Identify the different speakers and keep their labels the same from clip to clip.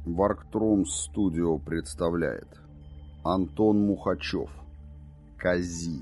Speaker 1: Варктрумс Студио представляет Антон Мухачев. Кази.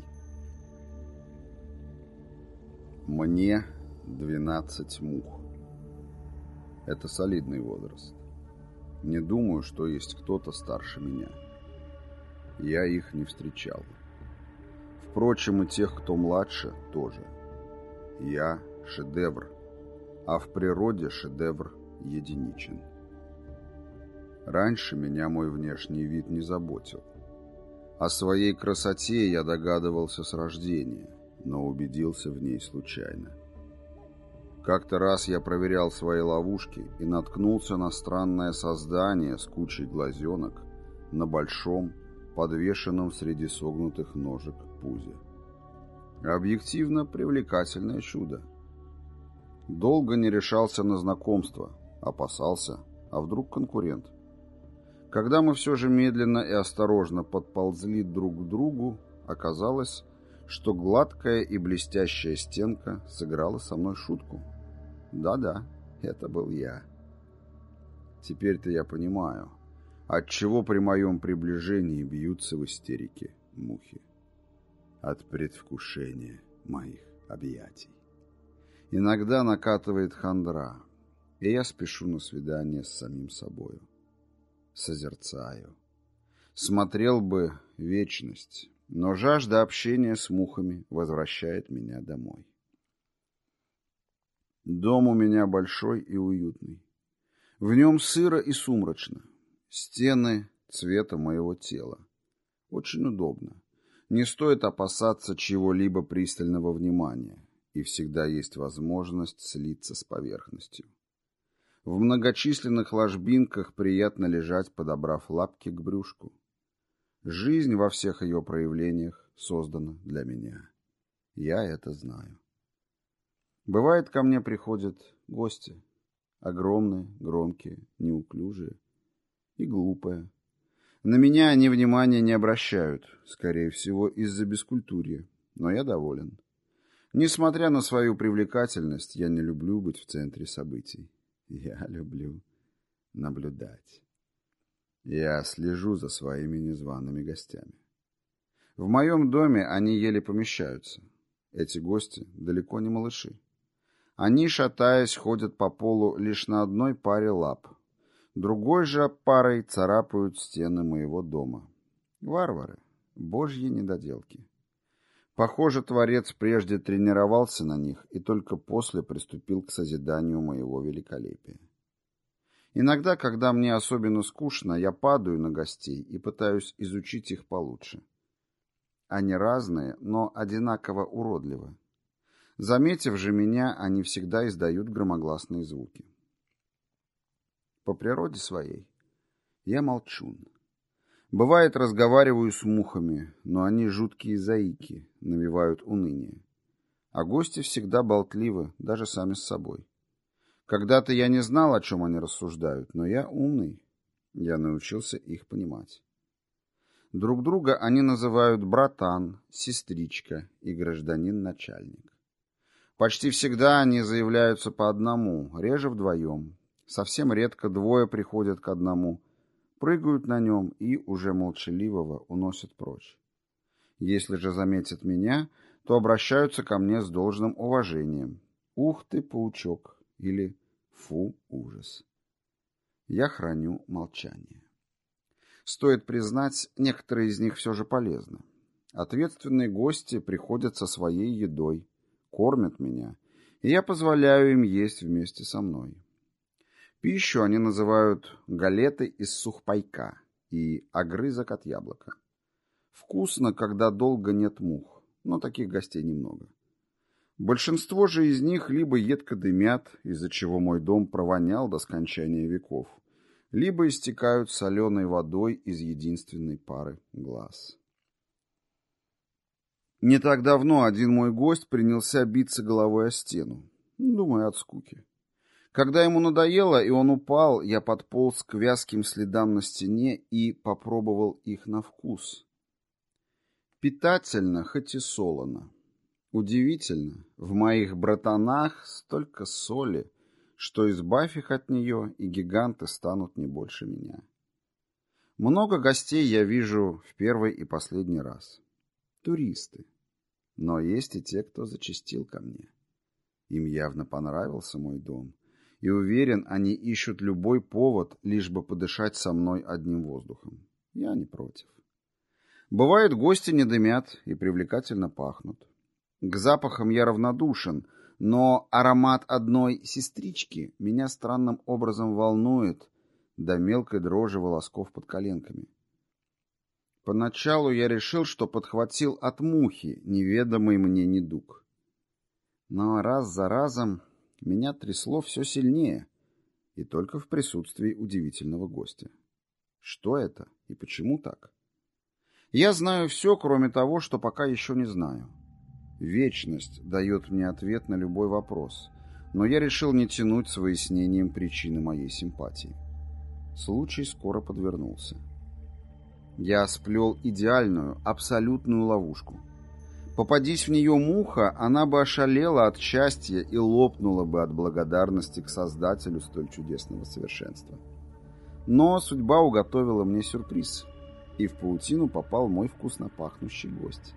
Speaker 1: Мне 12 мух. Это солидный возраст. Не думаю, что есть кто-то старше меня. Я их не встречал. Впрочем, и тех, кто младше, тоже. Я шедевр, а в природе шедевр единичен. Раньше меня мой внешний вид не заботил. О своей красоте я догадывался с рождения, но убедился в ней случайно. Как-то раз я проверял свои ловушки и наткнулся на странное создание с кучей глазенок на большом, подвешенном среди согнутых ножек пузе. Объективно привлекательное чудо. Долго не решался на знакомство, опасался, а вдруг конкурент. Когда мы все же медленно и осторожно подползли друг к другу, оказалось, что гладкая и блестящая стенка сыграла со мной шутку. Да-да, это был я. Теперь-то я понимаю, отчего при моем приближении бьются в истерике мухи. От предвкушения моих объятий. Иногда накатывает хандра, и я спешу на свидание с самим собою. Созерцаю. Смотрел бы вечность, но жажда общения с мухами возвращает меня домой. Дом у меня большой и уютный. В нем сыро и сумрачно. Стены цвета моего тела. Очень удобно. Не стоит опасаться чего-либо пристального внимания, и всегда есть возможность слиться с поверхностью. В многочисленных ложбинках приятно лежать, подобрав лапки к брюшку. Жизнь во всех ее проявлениях создана для меня. Я это знаю. Бывает, ко мне приходят гости. Огромные, громкие, неуклюжие и глупые. На меня они внимания не обращают, скорее всего, из-за бескультурья, но я доволен. Несмотря на свою привлекательность, я не люблю быть в центре событий. Я люблю наблюдать. Я слежу за своими незваными гостями. В моем доме они еле помещаются. Эти гости далеко не малыши. Они, шатаясь, ходят по полу лишь на одной паре лап. Другой же парой царапают стены моего дома. Варвары, божьи недоделки. Похоже, Творец прежде тренировался на них и только после приступил к созиданию моего великолепия. Иногда, когда мне особенно скучно, я падаю на гостей и пытаюсь изучить их получше. Они разные, но одинаково уродливы. Заметив же меня, они всегда издают громогласные звуки. По природе своей я молчун. Бывает, разговариваю с мухами, но они жуткие заики, навевают уныние. А гости всегда болтливы, даже сами с собой. Когда-то я не знал, о чем они рассуждают, но я умный. Я научился их понимать. Друг друга они называют братан, сестричка и гражданин-начальник. Почти всегда они заявляются по одному, реже вдвоем. Совсем редко двое приходят к одному, прыгают на нем и уже молчаливого уносят прочь. Если же заметят меня, то обращаются ко мне с должным уважением. «Ух ты, паучок!» или «Фу, ужас!» Я храню молчание. Стоит признать, некоторые из них все же полезны. Ответственные гости приходят со своей едой, кормят меня, и я позволяю им есть вместе со мной. Пищу они называют галеты из сухпайка и огрызок от яблока. Вкусно, когда долго нет мух, но таких гостей немного. Большинство же из них либо едко дымят, из-за чего мой дом провонял до скончания веков, либо истекают соленой водой из единственной пары глаз. Не так давно один мой гость принялся биться головой о стену, думаю, от скуки. Когда ему надоело, и он упал, я подполз к вязким следам на стене и попробовал их на вкус. Питательно, хоть и солоно. Удивительно, в моих братанах столько соли, что избавь их от нее, и гиганты станут не больше меня. Много гостей я вижу в первый и последний раз. Туристы. Но есть и те, кто зачастил ко мне. Им явно понравился мой дом. И уверен, они ищут любой повод, лишь бы подышать со мной одним воздухом. Я не против. Бывает, гости не дымят и привлекательно пахнут. К запахам я равнодушен, но аромат одной сестрички меня странным образом волнует до мелкой дрожи волосков под коленками. Поначалу я решил, что подхватил от мухи неведомый мне недуг. Но раз за разом меня трясло все сильнее, и только в присутствии удивительного гостя. Что это и почему так? Я знаю все, кроме того, что пока еще не знаю. Вечность дает мне ответ на любой вопрос, но я решил не тянуть с выяснением причины моей симпатии. Случай скоро подвернулся. Я сплел идеальную, абсолютную ловушку. Попадись в нее муха, она бы ошалела от счастья и лопнула бы от благодарности к Создателю столь чудесного совершенства. Но судьба уготовила мне сюрприз, и в паутину попал мой вкусно пахнущий гость.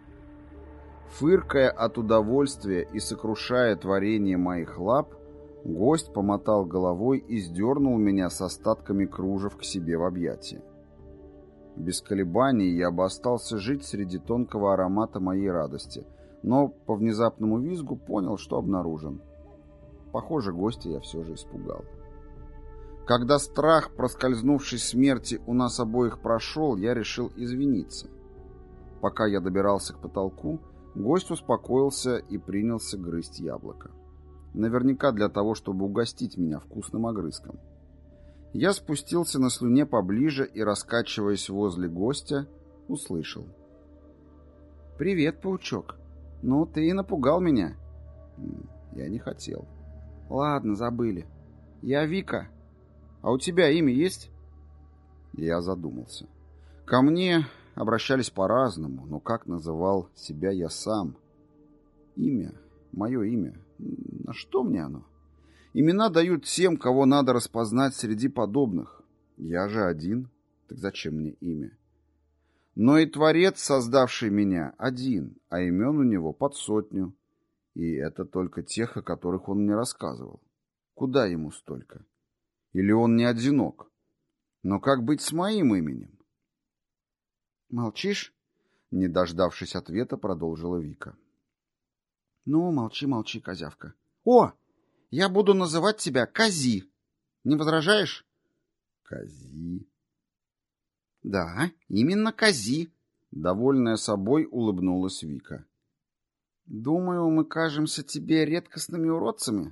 Speaker 1: Фыркая от удовольствия и сокрушая творение моих лап, гость помотал головой и сдернул меня с остатками кружев к себе в объятия. Без колебаний я бы остался жить среди тонкого аромата моей радости, но по внезапному визгу понял, что обнаружен. Похоже, гостя я все же испугал. Когда страх, проскользнувший смерти, у нас обоих прошел, я решил извиниться. Пока я добирался к потолку, гость успокоился и принялся грызть яблоко. Наверняка для того, чтобы угостить меня вкусным огрызком. Я спустился на слюне поближе и, раскачиваясь возле гостя, услышал. «Привет, паучок. Ну, ты и напугал меня». Я не хотел. «Ладно, забыли. Я Вика. А у тебя имя есть?» Я задумался. Ко мне обращались по-разному, но как называл себя я сам? Имя, мое имя. На что мне оно? Имена дают тем, кого надо распознать среди подобных. Я же один, так зачем мне имя? Но и Творец, создавший меня, один, а имен у него под 100. И это только тех, о которых он мне рассказывал. Куда ему столько? Или он не одинок? Но как быть с моим именем? «Молчишь?» Не дождавшись ответа, продолжила Вика. «Ну, молчи, молчи, козявка. О! Я буду называть тебя Кози. Не возражаешь?» «Кози?» «Да, именно Кози», — довольная собой улыбнулась Вика. «Думаю, мы кажемся тебе редкостными уродцами».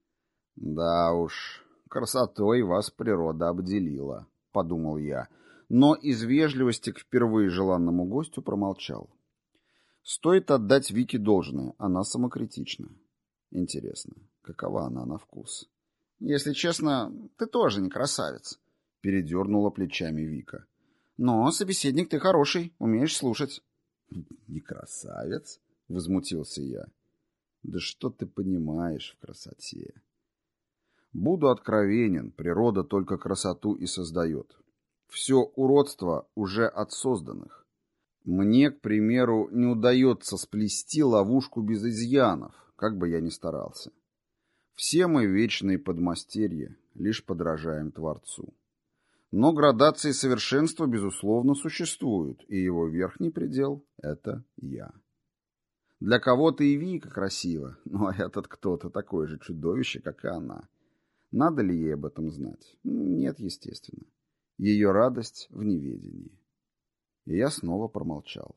Speaker 1: «Да уж, красотой вас природа обделила», — подумал я, но из вежливости к впервые желанному гостю промолчал. Стоит отдать Вике должное, она самокритична. Интересно, какова она на вкус? «Если честно, ты тоже не красавец», — передернула плечами Вика. «Но собеседник ты хороший, умеешь слушать». «Не красавец?» — возмутился я. «Да что ты понимаешь в красоте?» Буду откровенен, природа только красоту и создает. Все уродство уже от созданных. Мне, к примеру, не удается сплести ловушку без изъянов, как бы я ни старался. Все мы вечные подмастерья, лишь подражаем Творцу. Но градации совершенства, безусловно, существуют, и его верхний предел — это я. Для кого-то и Вика красиво, но этот кто-то такое же чудовище, как и она. Надо ли ей об этом знать? Нет, естественно. Ее радость в неведении. И я снова промолчал.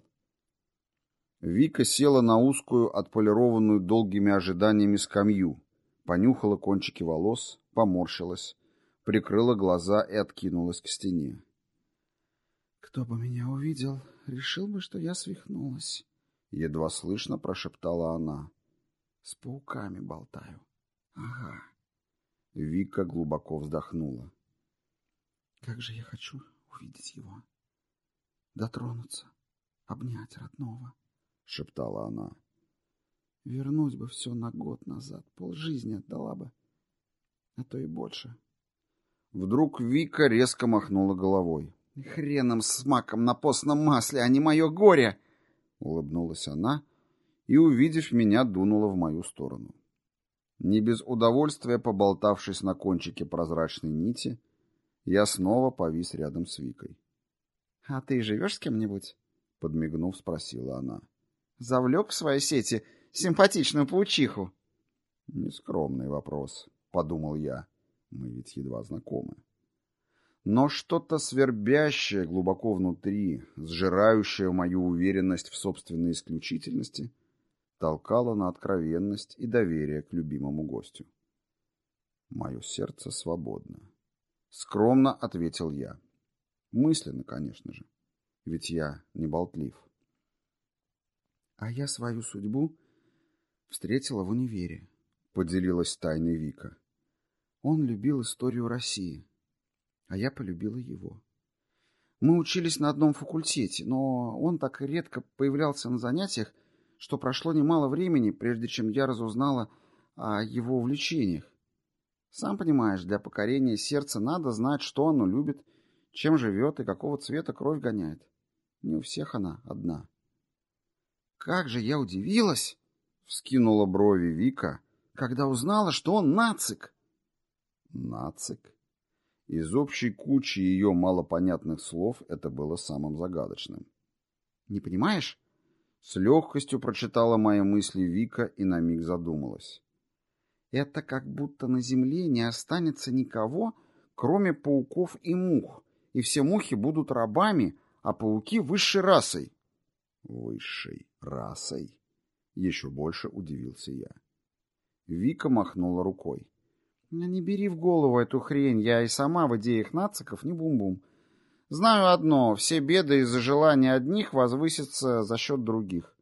Speaker 1: Вика села на узкую, отполированную долгими ожиданиями скамью, понюхала кончики волос, поморщилась, прикрыла глаза и откинулась к стене. «Кто бы меня увидел, решил бы, что я свихнулась», — едва слышно прошептала она. «С пауками болтаю. Ага». Вика глубоко вздохнула. «Как же я хочу увидеть его, дотронуться, обнять родного», — шептала она. «Вернуть бы все на год назад, полжизни отдала бы.
Speaker 2: а то и больше.
Speaker 1: Вдруг Вика резко махнула головой.
Speaker 2: «Хреном с маком на постном масле, а не мое горе!»
Speaker 1: Улыбнулась она и, увидев меня, дунула в мою сторону. Не без удовольствия поболтавшись на кончике прозрачной нити, я снова повис рядом с Викой.
Speaker 2: «А ты живешь с кем-нибудь?»
Speaker 1: Подмигнув, спросила она.
Speaker 2: «Завлек в свои сети симпатичную паучиху?»
Speaker 1: Нескромный вопрос, подумал я. Мы ведь едва знакомы. Но что-то свербящее глубоко внутри, сжирающее мою уверенность в собственной исключительности, толкало на откровенность и доверие к любимому гостю. Мое сердце свободно. Скромно ответил я. Мысленно, конечно же. Ведь я не болтлив.
Speaker 2: «А я свою судьбу встретила в универе»,
Speaker 1: — поделилась тайной Вика.
Speaker 2: «Он любил историю России, а я полюбила его. Мы учились на одном факультете, но он так редко появлялся на занятиях, что прошло немало времени, прежде чем я разузнала о его увлечениях. Сам понимаешь, для покорения сердца надо знать, что оно любит, чем живет и какого цвета кровь гоняет. Не у всех она одна». «Как же я удивилась!» —
Speaker 1: вскинула брови Вика,
Speaker 2: когда узнала, что он нацик.
Speaker 1: Нацик? Из общей кучи ее малопонятных слов это было самым загадочным.
Speaker 2: «Не понимаешь?»
Speaker 1: С легкостью прочитала мои мысли Вика и на миг задумалась.
Speaker 2: «Это как будто на земле не останется никого, кроме пауков и мух, и все мухи будут рабами, а пауки высшей расой».
Speaker 1: «Высшей расой?» Еще больше удивился я. Вика махнула рукой.
Speaker 2: «Не бери в голову эту хрень, я и сама в идеях нациков не бум-бум. Знаю одно, все беды из-за желания одних возвысятся за счет других.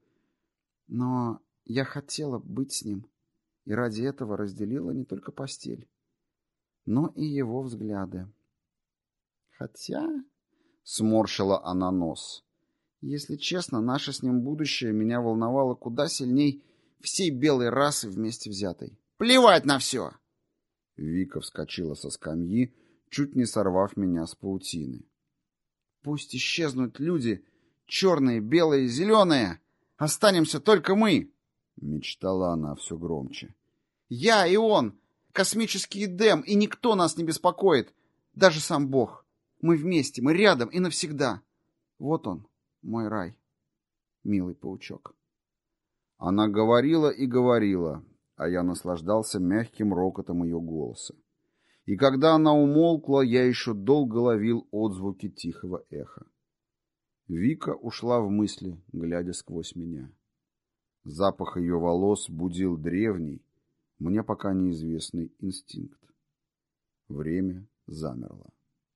Speaker 2: Но я хотела быть с ним, и ради этого разделила не только постель, но и его взгляды. Хотя...» — сморщила она нос. «Если честно, наше с ним будущее меня волновало куда сильней всей белой расы вместе взятой. Плевать на все!»
Speaker 1: Вика вскочила со скамьи, чуть не сорвав меня с паутины.
Speaker 2: «Пусть исчезнут люди, черные, белые, зеленые, останемся только мы!» —
Speaker 1: мечтала она все громче.
Speaker 2: «Я и он, космический Эдем, и никто нас не беспокоит, даже сам Бог. Мы вместе, мы рядом и навсегда. Вот он, мой рай, милый паучок».
Speaker 1: Она говорила и говорила, а я наслаждался мягким рокотом ее голоса. И когда она умолкла, я еще долго ловил отзвуки тихого эха. Вика ушла в мысли, глядя сквозь меня. Запах ее волос будил древний, мне пока неизвестный инстинкт. Время замерло.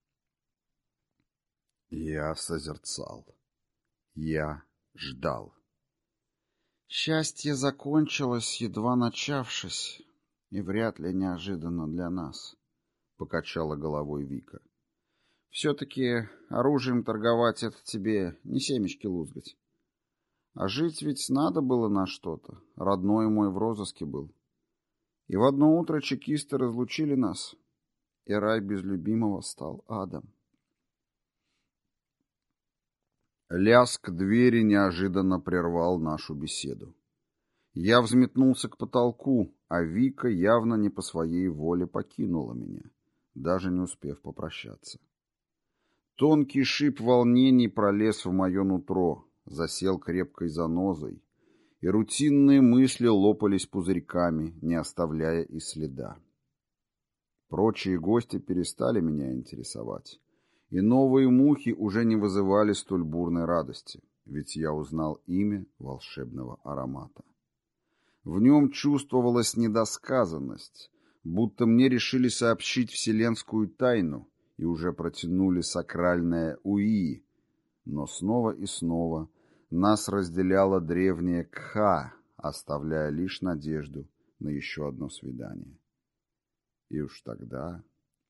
Speaker 1: Я созерцал. Я ждал.
Speaker 2: «Счастье закончилось, едва начавшись, и вряд ли неожиданно для нас», — покачала головой Вика. «Все-таки оружием торговать — это тебе не семечки лузгать. А жить ведь надо было на что-то. Родной мой в розыске был. И в одно утро чекисты разлучили нас, и рай без любимого стал адом».
Speaker 1: Лязг двери неожиданно прервал нашу беседу. Я взметнулся к потолку, а Вика явно не по своей воле покинула меня, даже не успев попрощаться. Тонкий шип волнений пролез в мое нутро, засел крепкой занозой, и рутинные мысли лопались пузырьками, не оставляя и следа. Прочие гости перестали меня интересовать. И новые мухи уже не вызывали столь бурной радости, ведь я узнал имя волшебного аромата. В нем чувствовалась недосказанность, будто мне решили сообщить вселенскую тайну и уже протянули сакральное «Уи», но снова и снова нас разделяла древняя Кха, оставляя лишь надежду на еще одно свидание. И уж тогда...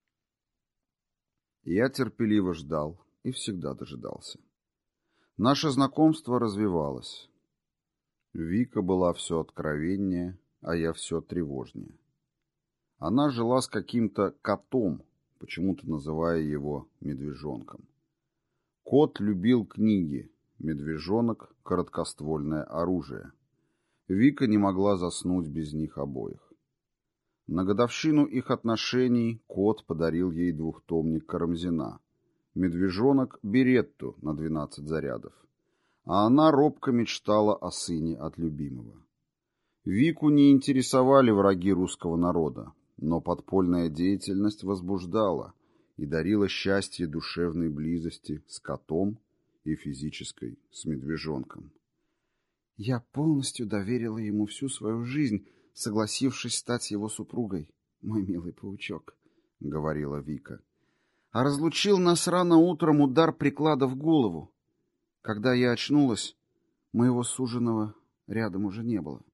Speaker 1: Я терпеливо ждал и всегда дожидался. Наше знакомство развивалось. Вика была все откровеннее, а я все тревожнее. Она жила с каким-то котом, почему-то называя его медвежонком. Кот любил книги, медвежонок — короткоствольное оружие. Вика не могла заснуть без них обоих. На годовщину их отношений кот подарил ей двухтомник Карамзина, медвежонок — беретту на 12 зарядов, а она робко мечтала о сыне от любимого. Вику не интересовали враги русского народа, но подпольная деятельность возбуждала и дарила счастье душевной близости с котом и физической с медвежонком.
Speaker 2: Я полностью доверила ему всю свою жизнь, согласившись стать его супругой, мой милый паучок, — говорила Вика. А разлучил нас рано утром удар приклада в голову. Когда я очнулась, моего суженого рядом уже не было.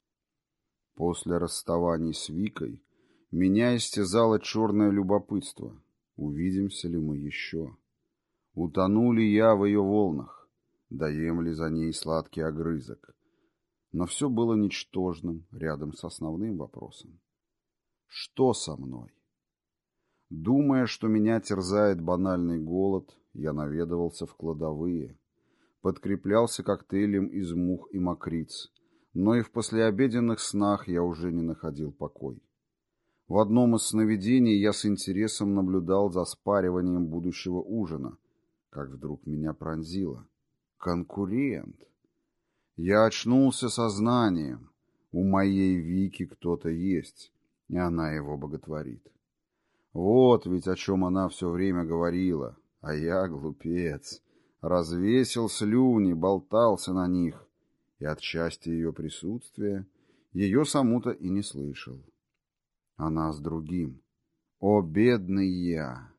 Speaker 1: После расставаний с Викой меня истязало черное любопытство. Увидимся ли мы еще? Утону ли я в ее волнах? Доем ли за ней сладкий огрызок? Но все было ничтожным рядом с основным вопросом. Что со мной? Думая, что меня терзает банальный голод, я наведывался в кладовые, подкреплялся коктейлем из мух и мокриц, но и в послеобеденных снах я уже не находил покой. В одном из сновидений я с интересом наблюдал за спариванием будущего ужина, как вдруг меня пронзило. Конкурент! Я очнулся сознанием. У моей Вики кто-то есть, и она его боготворит. Вот ведь о чем она все время говорила, а я, глупец, развесил слюни, болтался на них, и от счастья ее присутствия ее саму-то и не слышал. Она с другим. О, бедный я!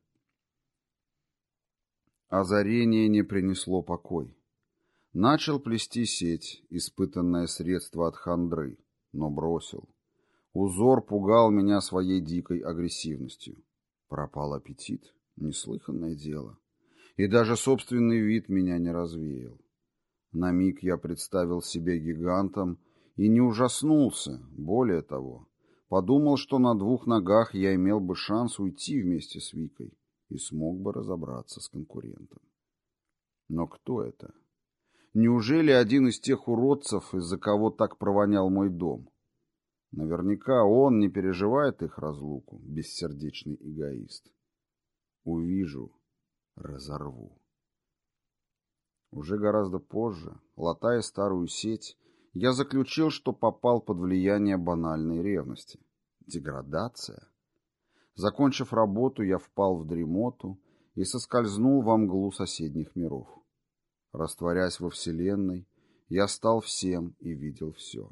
Speaker 1: Озарение не принесло покой. Начал плести сеть, испытанное средство от хандры, но бросил. Узор пугал меня своей дикой агрессивностью. Пропал аппетит, неслыханное дело. И даже собственный вид меня не развеял. На миг я представил себя гигантом и не ужаснулся, более того, подумал, что на 2 ногах я имел бы шанс уйти вместе с Викой и смог бы разобраться с конкурентом. Но кто это? Неужели один из тех уродцев, из-за кого так провонял мой дом? Наверняка он не переживает их разлуку, бессердечный эгоист. Увижу, разорву. Уже гораздо позже, латая старую сеть, я заключил, что попал под влияние банальной ревности. Деградация. Закончив работу, я впал в дремоту и соскользнул во мглу соседних миров. Растворясь во Вселенной, я стал всем и видел все.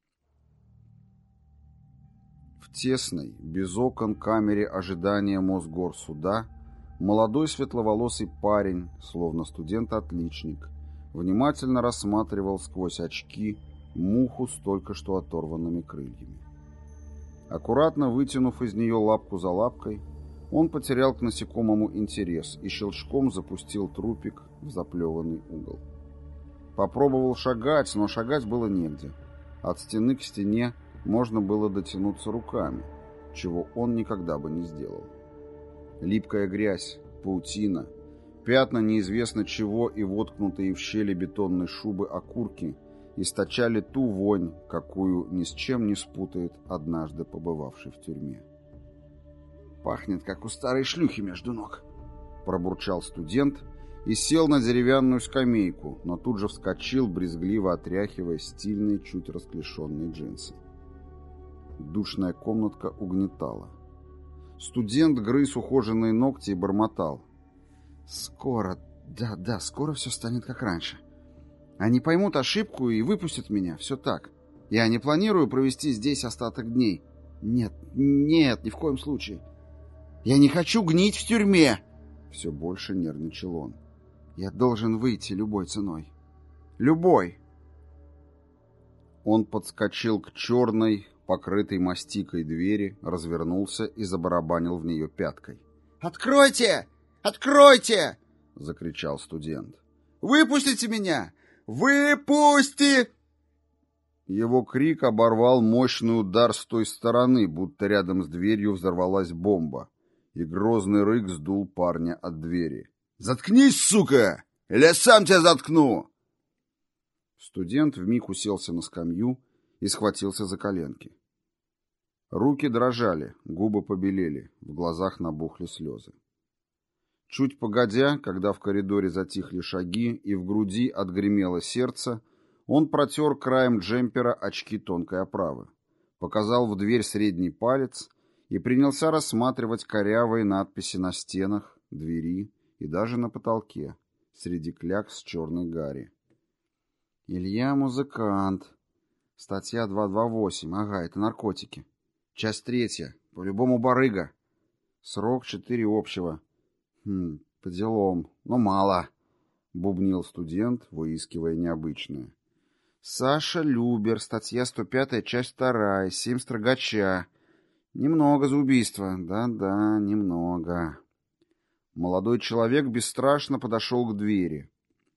Speaker 1: В тесной, без окон камере ожидания Мосгорсуда молодой светловолосый парень, словно студент-отличник, внимательно рассматривал сквозь очки муху с только что оторванными крыльями. Аккуратно вытянув из нее лапку за лапкой, он потерял к насекомому интерес и щелчком запустил трупик в заплеванный угол. Попробовал шагать, но шагать было негде. От стены к стене можно было дотянуться руками, чего он никогда бы не сделал. Липкая грязь, паутина, пятна неизвестно чего и воткнутые в щели бетонной шубы окурки источали ту вонь, какую ни с чем не спутает однажды побывавший в тюрьме. «Пахнет, как у старой шлюхи между ног», — пробурчал студент и сел на деревянную скамейку, но тут же вскочил, брезгливо отряхивая стильные, чуть расклешенные джинсы. Душная комнатка угнетала. Студент грыз ухоженные ногти и бормотал. «Скоро, да, скоро все станет как раньше. Они поймут ошибку и выпустят меня, все так. Я не планирую провести здесь остаток дней. Нет, ни в коем случае. Я не хочу гнить в тюрьме!» Все больше нервничал он. «Я должен выйти любой ценой. Любой!» Он подскочил к черной, покрытой мастикой двери, развернулся и забарабанил в нее пяткой. «Откройте! Откройте!» — закричал студент. «Выпустите меня! Выпусти!» Его крик оборвал мощный удар с той стороны, будто рядом с дверью взорвалась бомба, и грозный рык сдул парня от двери. «Заткнись, сука! Или я сам тебя заткну!» Студент вмиг уселся на скамью и схватился за коленки. Руки дрожали, губы побелели, в глазах набухли слезы. Чуть погодя, когда в коридоре затихли шаги и в груди отгремело сердце, он протер краем джемпера очки тонкой оправы, показал в дверь средний палец и принялся рассматривать корявые надписи на стенах, двери и даже на потолке, среди клякс черной гари. «Илья музыкант. Статья 228. Ага, это наркотики. Часть 3. По-любому барыга. Срок 4 общего. По делам. Но мало», — бубнил студент, выискивая необычное. «Саша Любер. Статья 105. Часть 2. 7 строгача. Немного за убийство. Да-да, немного». Молодой человек бесстрашно подошел к двери.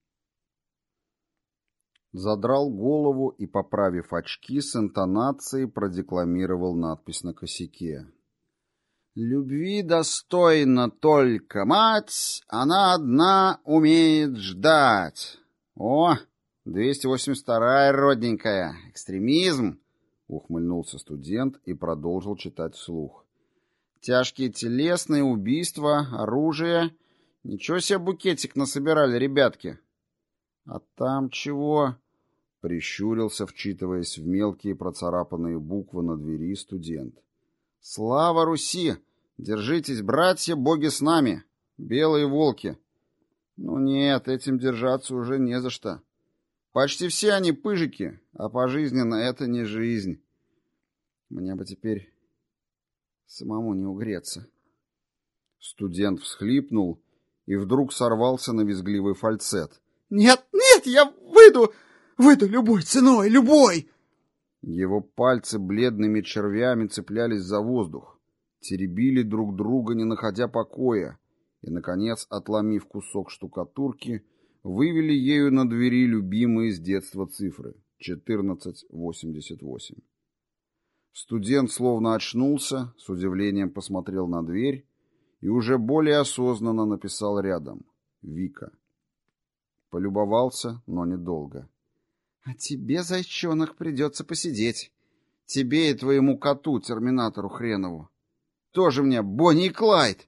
Speaker 1: Задрал голову и, поправив очки, с интонацией продекламировал надпись на косяке. «Любви достойна только мать, она одна умеет ждать». «О, 282-я, родненькая, экстремизм!» — ухмыльнулся студент и продолжил читать вслух. «Тяжкие телесные убийства, оружие. Ничего себе букетик насобирали, ребятки». «А там чего?» — прищурился, вчитываясь в мелкие процарапанные буквы на двери студент. «Слава Руси! Держитесь, братья, боги с нами! Белые волки!» «Ну нет, этим держаться уже не за что. Почти все они пыжики, а пожизненно это не жизнь. Мне бы теперь самому не угреться». Студент всхлипнул и вдруг сорвался на визгливый фальцет. «Нет, нет, я выйду любой ценой, любой!» Его пальцы бледными червями цеплялись за воздух, теребили друг друга, не находя покоя, и, наконец, отломив кусок штукатурки, вывели ею на двери любимые с детства цифры — 1488. Студент словно очнулся, с удивлением посмотрел на дверь и уже более осознанно написал рядом «Вика». Полюбовался, но недолго. «А тебе, зайчонок, придется посидеть. Тебе и твоему коту, терминатору хренову. Тоже мне Бонни и Клайд!»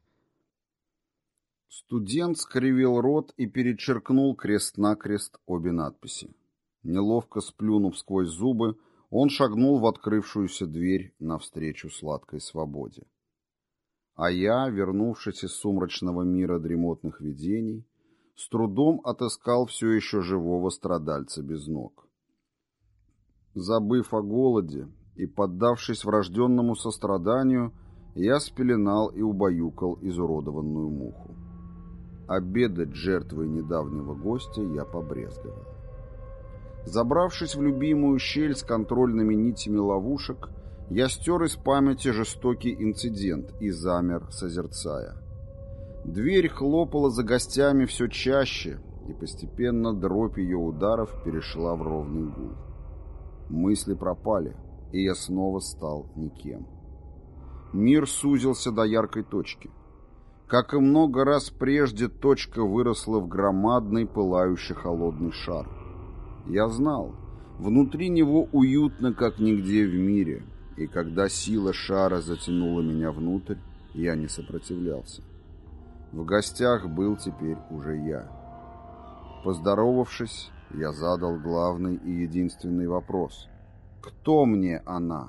Speaker 1: Студент скривил рот и перечеркнул крест-накрест обе надписи. Неловко сплюнув сквозь зубы, он шагнул в открывшуюся дверь навстречу сладкой свободе. А я, вернувшись из сумрачного мира дремотных видений, с трудом отыскал все еще живого страдальца без ног. Забыв о голоде и поддавшись врожденному состраданию, я спеленал и убаюкал изуродованную муху. Обедать жертвой недавнего гостя я побрезговал. Забравшись в любимую щель с контрольными нитями ловушек, я стер из памяти жестокий инцидент и замер, созерцая. Дверь хлопала за гостями все чаще, и постепенно дробь ее ударов перешла в ровный гул. Мысли пропали, и я снова стал никем. Мир сузился до яркой точки. Как и много раз прежде, точка выросла в громадный пылающий холодный шар. Я знал, внутри него уютно, как нигде в мире, и когда сила шара затянула меня внутрь, я не сопротивлялся. В гостях был теперь уже я. Поздоровавшись, я задал главный и единственный вопрос. Кто мне она?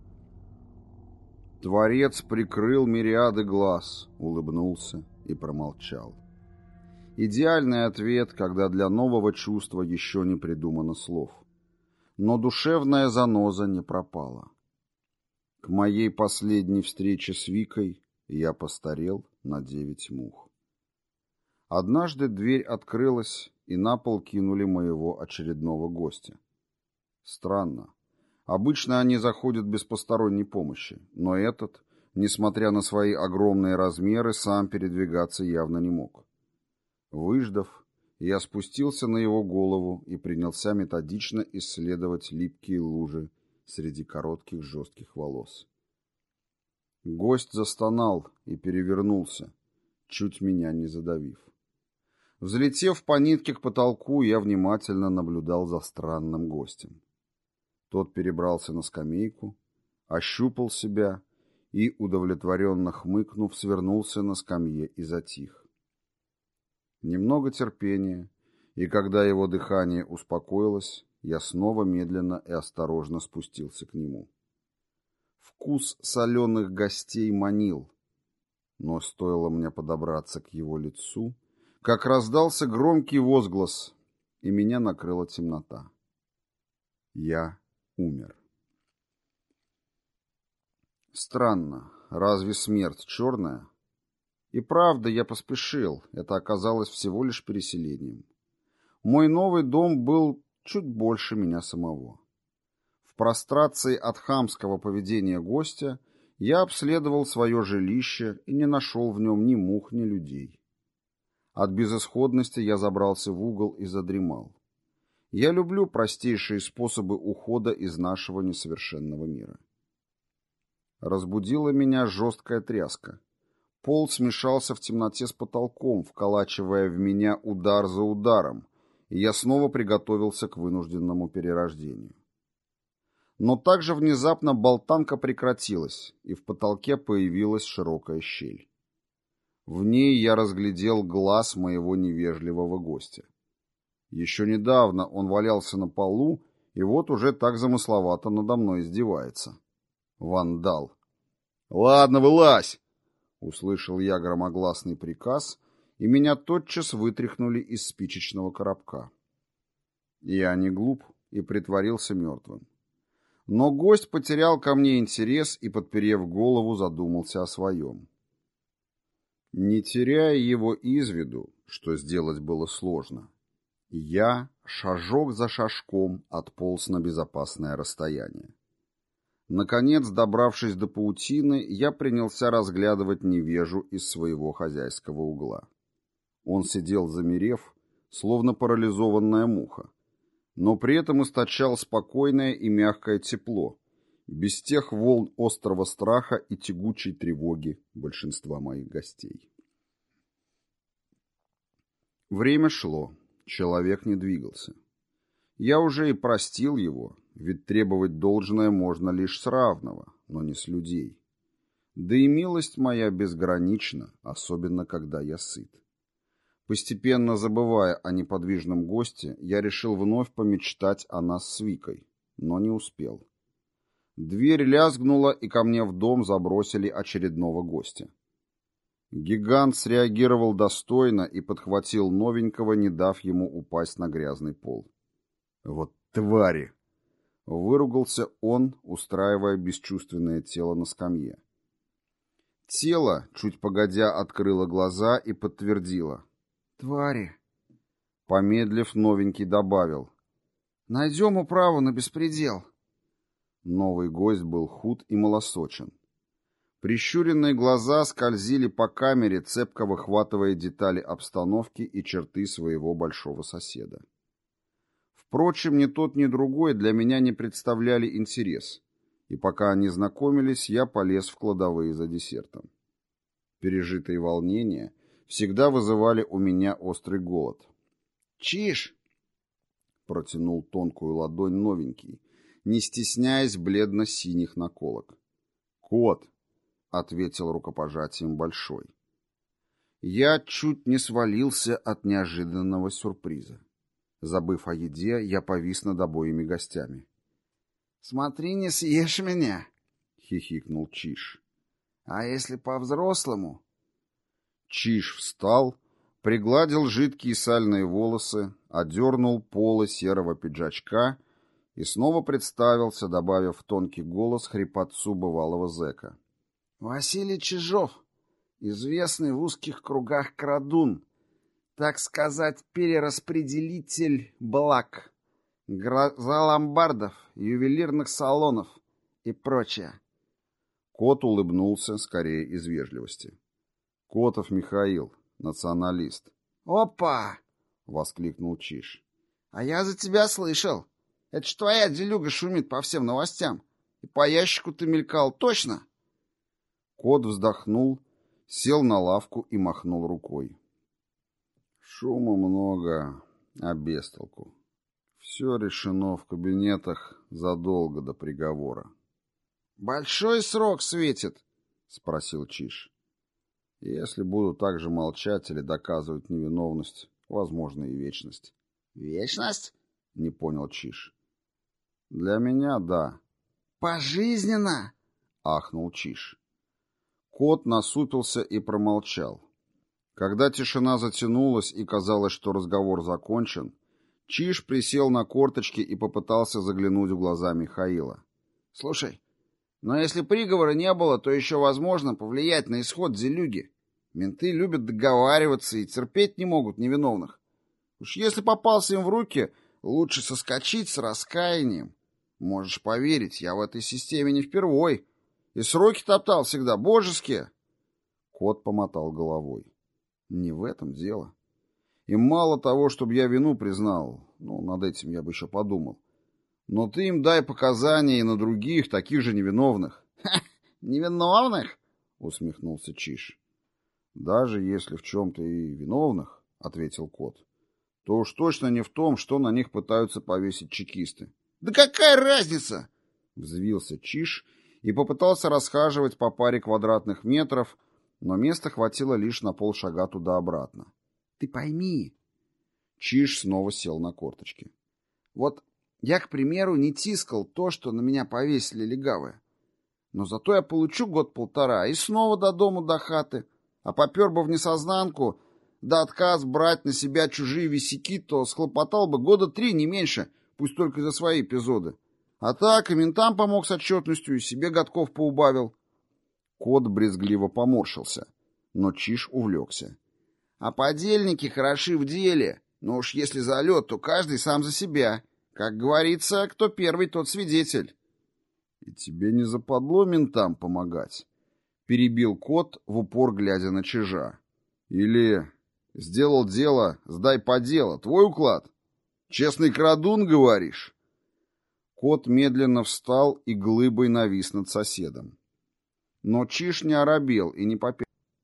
Speaker 1: Творец прикрыл мириады глаз, улыбнулся и промолчал. Идеальный ответ, когда для нового чувства еще не придумано слов. Но душевная заноза не пропала. К моей последней встрече с Викой я постарел на 9 мух. Однажды дверь открылась, и на пол кинули моего очередного гостя. Странно. Обычно они заходят без посторонней помощи, но этот, несмотря на свои огромные размеры, сам передвигаться явно не мог. Выждав, Я спустился на его голову и принялся методично исследовать липкие лужи среди коротких жестких волос. Гость застонал и перевернулся, чуть меня не задавив. Взлетев по нитке к потолку, я внимательно наблюдал за странным гостем. Тот перебрался на скамейку, ощупал себя и, удовлетворенно хмыкнув, свернулся на скамье и затих. Немного терпения, и когда его дыхание успокоилось, я снова медленно и осторожно спустился к нему. Вкус соленых гостей манил, но стоило мне подобраться к его лицу, как раздался громкий возглас, и меня накрыла темнота. Я умер. Странно, разве смерть черная? И правда, я поспешил, это оказалось всего лишь переселением. Мой новый дом был чуть больше меня самого. В прострации от хамского поведения гостя я обследовал свое жилище и не нашел в нем ни мух, ни людей. От безысходности я забрался в угол и задремал. Я люблю простейшие способы ухода из нашего несовершенного мира. Разбудила меня жесткая тряска. Пол смешался в темноте с потолком, вколачивая в меня удар за ударом, и я снова приготовился к вынужденному перерождению. Но также внезапно болтанка прекратилась, и в потолке появилась широкая щель. В ней я разглядел глаз моего невежливого гостя. Еще недавно он валялся на полу, и вот уже так замысловато надо мной издевается. Вандал. «Ладно, вылазь!» Услышал я громогласный приказ, и меня тотчас вытряхнули из спичечного коробка. Я не глуп и притворился мертвым. Но гость потерял ко мне интерес и, подперев голову, задумался о своем. Не теряя его из виду, что сделать было сложно, я шажок за шажком отполз на безопасное расстояние. Наконец, добравшись до паутины, я принялся разглядывать невежу из своего хозяйского угла. Он сидел замерев, словно парализованная муха, но при этом источал спокойное и мягкое тепло, без тех волн острого страха и тягучей тревоги большинства моих гостей. Время шло, человек не двигался. Я уже и простил его, ведь требовать должное можно лишь с равного, но не с людей. Да и милость моя безгранична, особенно когда я сыт. Постепенно забывая о неподвижном госте, я решил вновь помечтать о нас с Викой, но не успел. Дверь лязгнула, и ко мне в дом забросили очередного гостя. Гигант среагировал достойно и подхватил новенького, не дав ему упасть на грязный пол. «Вот твари!» — выругался он, устраивая бесчувственное тело на скамье. Тело, чуть погодя, открыло глаза и подтвердило. «Твари!» Помедлив, новенький добавил. «Найдем управу на беспредел!» Новый гость был худ и малосочен. Прищуренные глаза скользили по камере, цепко выхватывая детали обстановки и черты своего большого соседа. Впрочем, ни тот, ни другой для меня не представляли интерес, и пока они знакомились, я полез в кладовые за десертом. Пережитые волнения всегда вызывали у меня острый голод. «Чиж!» — протянул тонкую ладонь новенький, не стесняясь бледно-синих наколок. «Кот!» — ответил рукопожатием большой. Я чуть не свалился от неожиданного сюрприза. Забыв о еде, я повис над обоими гостями. «Смотри, не съешь меня!» — хихикнул Чиж. «А если по-взрослому?» Чиж встал, пригладил жидкие сальные волосы, одернул полы серого пиджачка и снова представился, добавив в тонкий голос хрипотцу бывалого зэка. «Василий Чижов, известный в узких кругах крадун, так сказать, перераспределитель благ, гроза ломбардов, ювелирных салонов и прочее». Кот улыбнулся скорее из вежливости. «Котов Михаил, националист». «Опа!» — воскликнул Чиж.
Speaker 2: А я за тебя слышал. Это ж твоя делюга шумит по всем новостям. И по ящику ты мелькал, точно?
Speaker 1: Кот вздохнул, сел на лавку и махнул рукой. Шума много, а без толку. Все решено в кабинетах задолго до приговора.
Speaker 2: Большой срок светит?
Speaker 1: Спросил Чиж. Если буду так же молчать или доказывать невиновность, возможно и вечность.
Speaker 2: Вечность?
Speaker 1: Не понял Чиж. Для меня да.
Speaker 2: Пожизненно?
Speaker 1: Ахнул Чиж. Кот насупился и промолчал. Когда тишина затянулась и казалось, что разговор закончен, Чиж присел на корточки и попытался заглянуть в глаза Михаила.
Speaker 2: Слушай, но если приговора не было, то еще возможно повлиять на исход делюги. Менты любят договариваться и терпеть не могут невиновных. Уж если попался им в руки, лучше соскочить с раскаянием. Можешь поверить, я в этой системе не впервой. И сроки топтал всегда божеские.
Speaker 1: Кот помотал головой. Не в этом дело. И мало того, чтобы я вину признал, над этим я бы еще подумал. Но ты им дай показания и на других, таких же невиновных.
Speaker 2: — Ха, невиновных?
Speaker 1: — усмехнулся Чиж. — Даже если в чем-то и виновных, — ответил кот, — то уж точно не в том, что на них пытаются повесить чекисты.
Speaker 2: — Да какая разница?
Speaker 1: — взвился Чиж и попытался расхаживать по паре квадратных метров, но места хватило лишь на полшага туда-обратно.
Speaker 2: — Ты пойми.
Speaker 1: Чиж снова сел на корточки.
Speaker 2: — Вот я, к примеру, не тискал то, что на меня повесили легавые. Но зато я получу год-полтора и снова до дому, до хаты. А попер бы в несознанку, да отказ брать на себя чужие висяки, то схлопотал бы 3 года, не меньше, пусть только за свои эпизоды. А так и ментам помог с отчетностью, и себе годков поубавил.
Speaker 1: Кот брезгливо поморщился, но Чиж увлекся.
Speaker 2: А подельники хороши в деле, но уж если залет, то каждый сам за себя. Как говорится, кто первый, тот свидетель.
Speaker 1: — И тебе не западло ментам помогать? — перебил кот, в упор глядя на Чижа. — Или сделал дело, сдай по делу, твой уклад? Честный крадун, говоришь? Кот медленно встал и глыбой навис над соседом. Но Чиж не оробел и не попятился.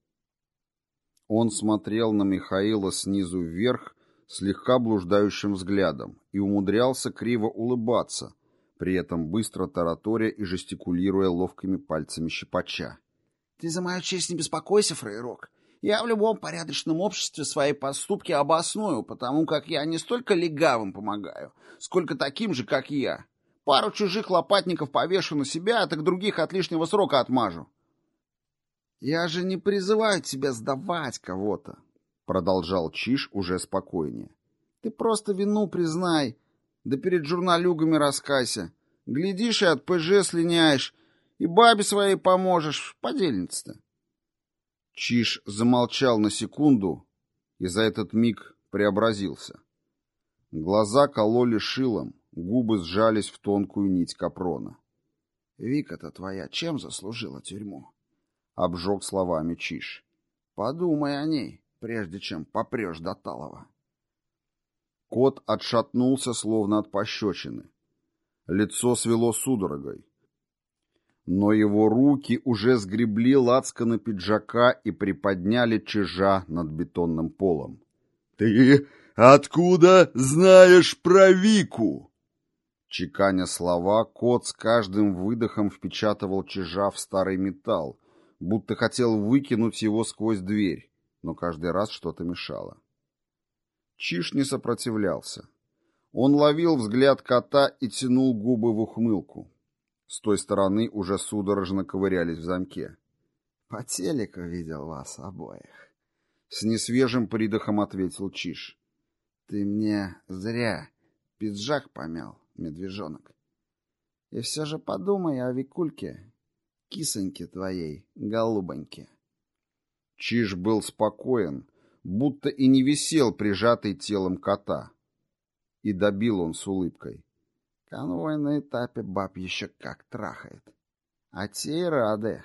Speaker 1: Он смотрел на Михаила снизу вверх слегка блуждающим взглядом и умудрялся криво улыбаться, при этом быстро тараторя и жестикулируя ловкими пальцами щипача.
Speaker 2: — Ты за мою честь не беспокойся, фраерок. Я в любом порядочном обществе свои поступки обосную, потому как я не столько легавым помогаю, сколько таким же, как я. Пару чужих лопатников повешу на себя, так других от лишнего срока отмажу. — Я же не призываю тебя сдавать кого-то, — продолжал Чиж уже спокойнее. — Ты просто вину признай, да перед журналюгами раскайся. Глядишь, и от ПЖ слиняешь, и бабе своей поможешь, подельница-то.
Speaker 1: Чиж замолчал на секунду и за этот миг преобразился. Глаза кололи шилом, губы сжались в тонкую нить капрона.
Speaker 2: — Вика-то твоя чем заслужила тюрьму?
Speaker 1: — обжег словами Чиж.
Speaker 2: — Подумай о ней, прежде чем попрешь до Талова.
Speaker 1: Кот отшатнулся, словно от пощечины. Лицо свело судорогой. Но его руки уже сгребли лацканы пиджака и приподняли Чижа над бетонным полом. — Ты откуда знаешь про Вику? Чеканя слова, кот с каждым выдохом впечатывал Чижа в старый металл, будто хотел выкинуть его сквозь дверь, но каждый раз что-то мешало. Чиж не сопротивлялся. Он ловил взгляд кота и тянул губы в ухмылку. С той стороны уже судорожно ковырялись в замке.
Speaker 2: — По телеку видел вас обоих.
Speaker 1: С несвежим придыхом ответил Чиж.
Speaker 2: — Ты мне зря пиджак помял, медвежонок. И все же подумай о Викульке, кисоньке твоей, голубоньке.
Speaker 1: Чиж был спокоен, будто и не висел прижатый телом кота. И добил он с улыбкой.
Speaker 2: Конвой на этапе баб еще как трахает. А те и рады.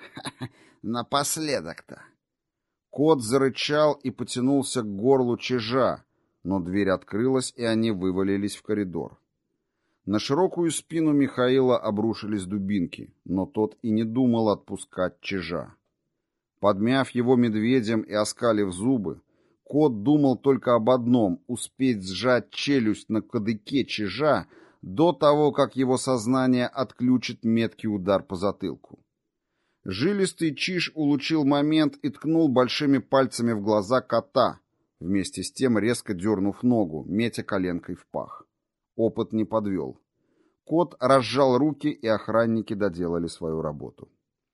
Speaker 2: Напоследок-то.
Speaker 1: Кот зарычал и потянулся к горлу Чижа, но дверь открылась, и они вывалились в коридор. На широкую спину Михаила обрушились дубинки, но тот и не думал отпускать чижа. Подмяв его медведем и оскалив зубы, кот думал только об одном — успеть сжать челюсть на кадыке чижа до того, как его сознание отключит меткий удар по затылку. Жилистый чиж улучил момент и ткнул большими пальцами в глаза кота, вместе с тем резко дернув ногу, метя коленкой в пах. Опыт не подвел. Кот разжал руки, и охранники доделали свою работу.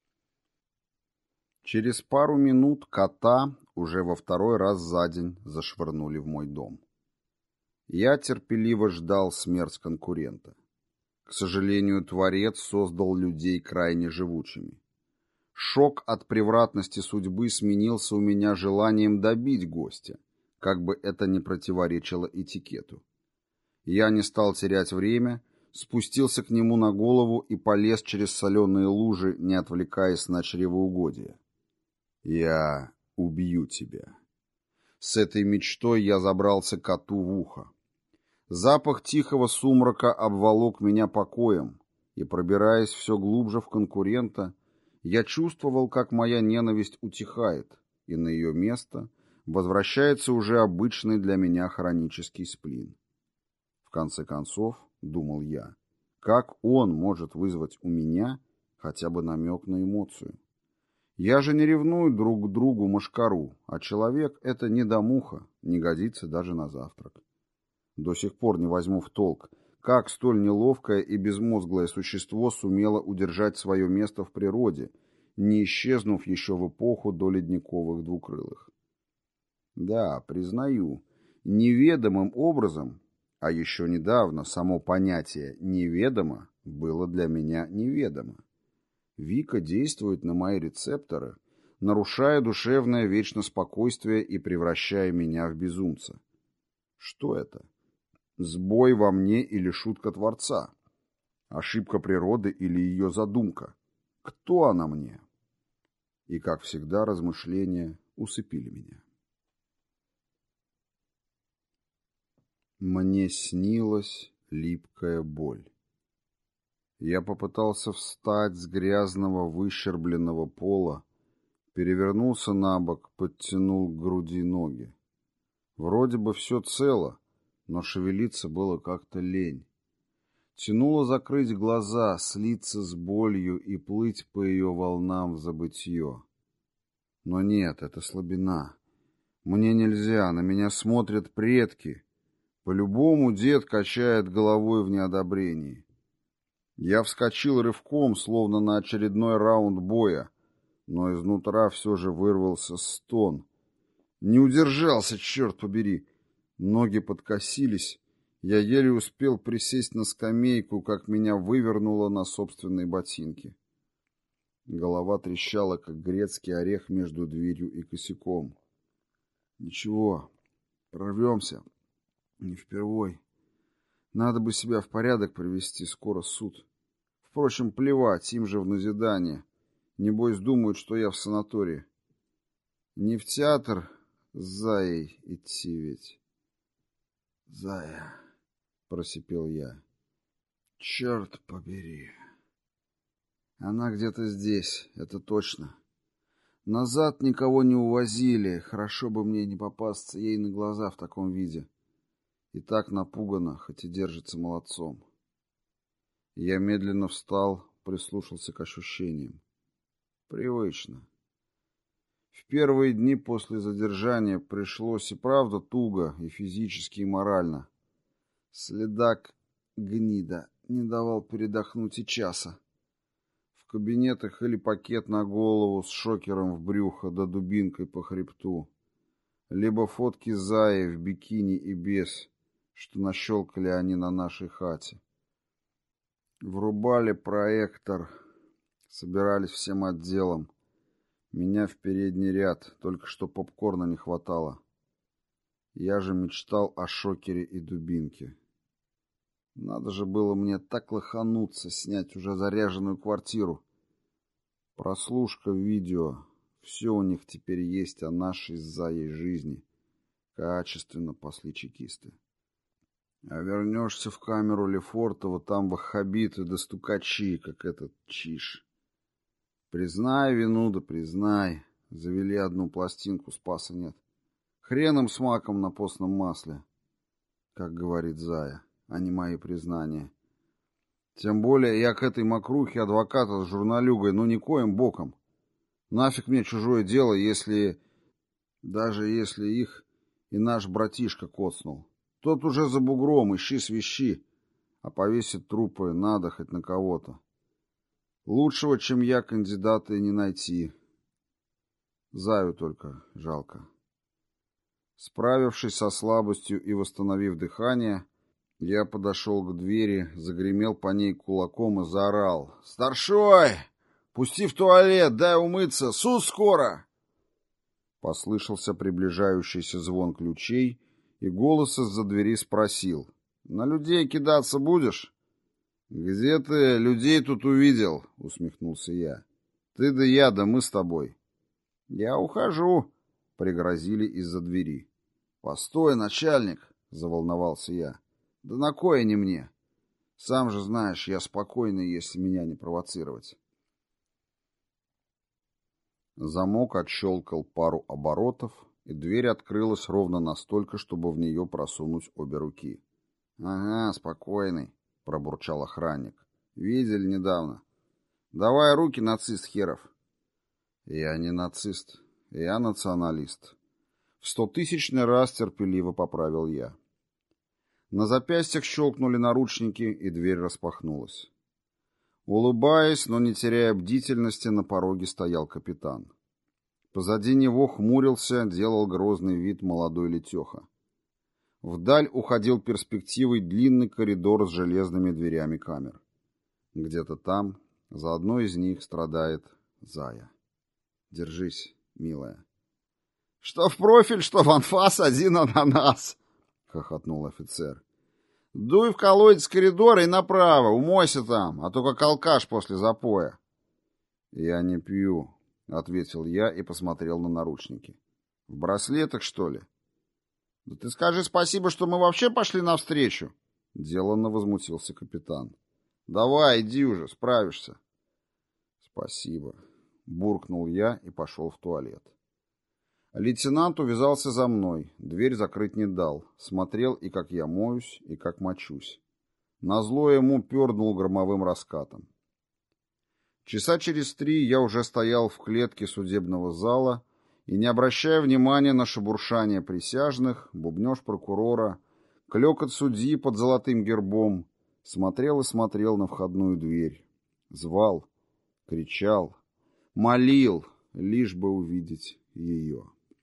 Speaker 1: Через пару минут кота уже во второй раз за день зашвырнули в мой дом. Я терпеливо ждал смерть конкурента. К сожалению, Творец создал людей крайне живучими. Шок от превратности судьбы сменился у меня желанием добить гостя, как бы это ни противоречило этикету. Я не стал терять время, спустился к нему на голову и полез через соленые лужи, не отвлекаясь на чревоугодие. «Я убью тебя». С этой мечтой я забрался коту в ухо. Запах тихого сумрака обволок меня покоем, и, пробираясь все глубже в конкурента, я чувствовал, как моя ненависть утихает, и на ее место возвращается уже обычный для меня хронический сплин. В конце концов, думал я, как он может вызвать у меня хотя бы намек на эмоцию? Я же не ревную друг к другу мошкару, а человек — это не домуха, не годится даже на завтрак. До сих пор не возьму в толк, как столь неловкое и безмозглое существо сумело удержать свое место в природе, не исчезнув еще в эпоху доледниковых двукрылых. Да, признаю, неведомым образом, а еще недавно само понятие «неведомо» было для меня неведомо. Вика действует на мои рецепторы, нарушая душевное вечно спокойствие и превращая меня в безумца. Что это? Сбой во мне или шутка Творца? Ошибка природы или ее задумка? Кто она мне? И, как всегда, размышления усыпили меня. Мне снилась липкая боль. Я попытался встать с грязного выщербленного пола, перевернулся на бок, подтянул к груди ноги. Вроде бы все цело, но шевелиться было как-то лень. Тянуло закрыть глаза, слиться с болью и плыть по ее волнам в забытье. Но нет, это слабина. Мне нельзя, на меня смотрят предки. По-любому дед качает головой в неодобрении. Я вскочил рывком, словно на очередной раунд боя, но изнутра все же вырвался стон. Не удержался, черт побери. Ноги подкосились. Я еле успел присесть на скамейку, как меня вывернуло на собственные ботинки. Голова трещала, как грецкий орех между дверью и косяком. Ничего, прорвемся. Не впервой. Надо бы себя в порядок привести, скоро суд. Впрочем, плевать, им же в назидание. Небось думают, что я в санатории. Не в театр с Заей идти ведь. Зая, просипел я. Черт побери. Она где-то здесь, это точно. Назад никого не увозили. Хорошо бы мне не попасться ей на глаза в таком виде. И так напугана, хоть и держится молодцом. Я медленно встал, прислушался к ощущениям. Привычно. В первые дни после задержания пришлось и правда туго, и физически, и морально. Следак гнида не давал передохнуть и часа. В кабинетах или пакет на голову с шокером в брюхо да дубинкой по хребту, либо фотки Заи в бикини и без, что нащелкали они на нашей хате. Врубали проектор, собирались всем отделом. Меня в передний ряд, только что попкорна не хватало. Я же мечтал о шокере и дубинке. Надо же было мне так лохануться, снять уже заряженную квартиру. Прослушка видео. Все у них теперь есть о нашей с Заей жизни. Качественно пасли чекисты. А вернешься в камеру Лефортово, там ваххабиты да стукачи, как этот Чиш. Признай вину, да признай. Завели одну пластинку, спаса нет. Хреном с маком на постном масле, как говорит Зая, а не мои признания. Тем более я к этой мокрухе адвоката с журналюгой, ну никоим боком. Нафиг мне чужое дело, даже если их и наш братишка коцнул. Тот уже за бугром, ищи свищи, а повесить трупы надо хоть на кого-то. Лучшего, чем я, кандидата и не найти. Заю только жалко. Справившись со слабостью и восстановив дыхание, я подошел к двери, загремел по ней кулаком и заорал: «Старшой! Пусти в туалет, дай умыться! Суд скоро!» Послышался приближающийся звон ключей, и голос из-за двери спросил: «На людей кидаться будешь?» «Где ты людей тут увидел?» — усмехнулся я. «Ты да я, да мы с тобой». «Я ухожу», — пригрозили из-за двери. «Постой, начальник», — заволновался я. «Да на кое не мне? Сам же знаешь, я спокойный, если меня не провоцировать». Замок отщелкал пару оборотов, и дверь открылась ровно настолько, чтобы в нее просунуть обе руки. «Ага, спокойный», — пробурчал охранник. «Видели недавно. Давай руки, нацист херов». «Я не нацист, я националист». В 100-тысячный раз терпеливо поправил я. На запястьях щелкнули наручники, и дверь распахнулась. Улыбаясь, но не теряя бдительности, на пороге стоял капитан. Позади него хмурился, делал грозный вид молодой летеха. Вдаль уходил перспективой длинный коридор с железными дверями камер. Где-то там, за одной из них, страдает Зая. Держись, милая. — Что в профиль, что в анфас, один ананас! — хохотнул офицер. — Дуй в колодец коридора и направо, умойся там, а то как алкаш после запоя. — Я не пью, — ответил я и посмотрел на наручники. — В браслетах, что ли? — Да ты скажи спасибо, что мы вообще пошли навстречу! — деланно возмутился капитан. — Давай, иди уже, справишься. — Спасибо, — буркнул я и пошел в туалет. Лейтенант увязался за мной, дверь закрыть не дал, смотрел и как я моюсь, и как мочусь. Назло ему пернул громовым раскатом. Часа через 3 я уже стоял в клетке судебного зала и, не обращая внимания на шебуршание присяжных, бубнёж прокурора, клёкот судьи под золотым гербом, смотрел и смотрел на входную дверь. Звал, кричал, молил, лишь бы увидеть ее.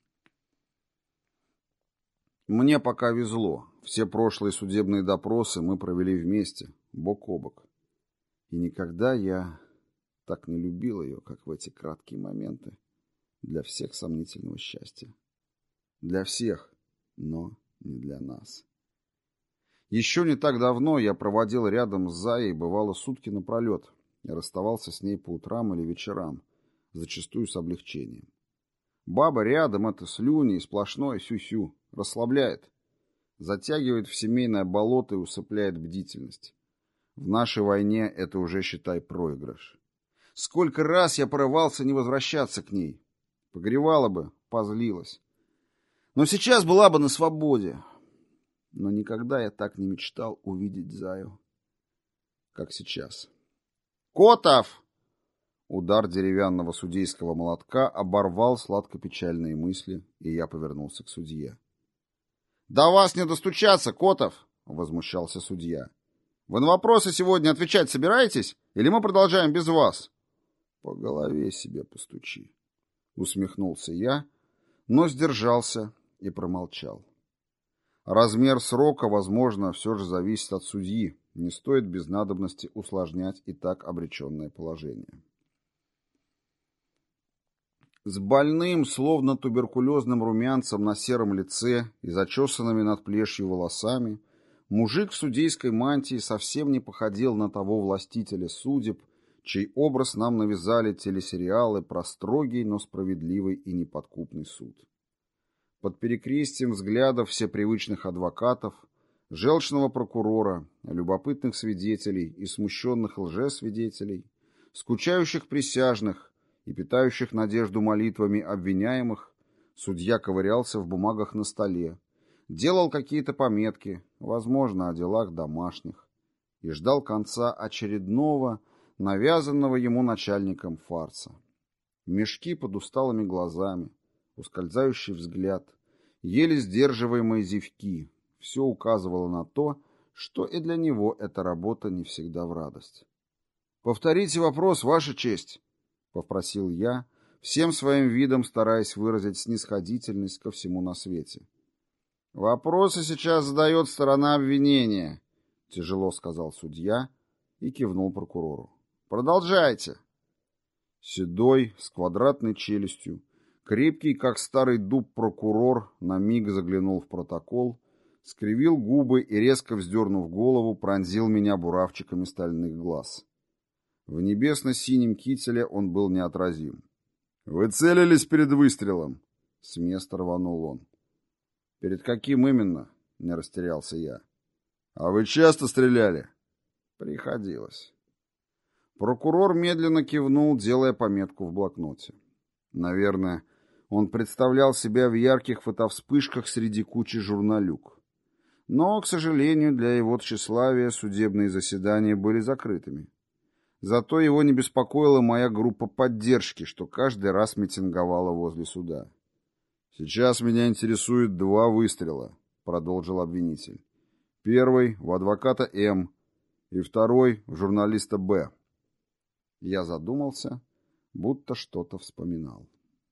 Speaker 1: Мне пока везло. Все прошлые судебные допросы мы провели вместе, бок о бок. И никогда я так не любил ее, как в эти краткие моменты. Для всех сомнительного счастья. Для всех, но не для нас. Еще не так давно я проводил рядом с Заей, бывало, сутки напролет, и расставался с ней по утрам или вечерам, зачастую с облегчением. Баба рядом — это слюни и сплошное сю-сю. Расслабляет, затягивает в семейное болото и усыпляет бдительность. В нашей войне это уже, считай, проигрыш. Сколько раз я порывался не возвращаться к ней. Погревала бы, позлилась. Но сейчас была бы на свободе. Но никогда я так не мечтал увидеть Заю, как сейчас. «Котов!» Удар деревянного судейского молотка оборвал сладко-печальные мысли, и я повернулся к судье. «До вас не достучаться, Котов!» — возмущался судья. «Вы на вопросы сегодня отвечать собираетесь, или мы продолжаем без вас?» «По голове себе постучи», — усмехнулся я, но сдержался и промолчал. Размер срока, возможно, все же зависит от судьи, не стоит без надобности усложнять и так обреченное положение. С больным, словно туберкулезным румянцем на сером лице и зачесанными над плешью волосами, мужик в судейской мантии совсем не походил на того властителя судеб, чей образ нам навязали телесериалы про строгий, но справедливый и неподкупный суд. под перекрестием взглядов всепривычных адвокатов, желчного прокурора, любопытных свидетелей и смущенных лжесвидетелей, скучающих присяжных и питающих надежду молитвами обвиняемых, судья ковырялся в бумагах на столе, делал какие-то пометки, возможно, о делах домашних, и ждал конца очередного, навязанного ему начальником фарса. Мешки под усталыми глазами, ускользающий взгляд, еле сдерживаемые зевки — все указывало на то, что и для него эта работа не всегда в радость. «Повторите вопрос, Ваша честь», — попросил я, всем своим видом стараясь выразить снисходительность ко всему на свете. «Вопросы сейчас задает сторона обвинения», — тяжело сказал судья и кивнул прокурору. «Продолжайте». Седой, с квадратной челюстью, крепкий, как старый дуб, прокурор на миг заглянул в протокол, скривил губы и, резко вздернув голову, пронзил меня буравчиками стальных глаз. В небесно-синем кителе он был неотразим. «Вы целились перед выстрелом?» — с места рванул он. «Перед каким именно?» — не растерялся я. «А вы часто стреляли?» «Приходилось». Прокурор медленно кивнул, делая пометку в блокноте. Наверное, он представлял себя в ярких фотовспышках среди кучи журналюк. Но, к сожалению, для его тщеславия судебные заседания были закрытыми. Зато его не беспокоила моя группа поддержки, что каждый раз митинговала возле суда. «Сейчас меня интересует 2 выстрела», — продолжил обвинитель. «Первый — в адвоката М. и второй — в журналиста Б». Я задумался, будто что-то вспоминал.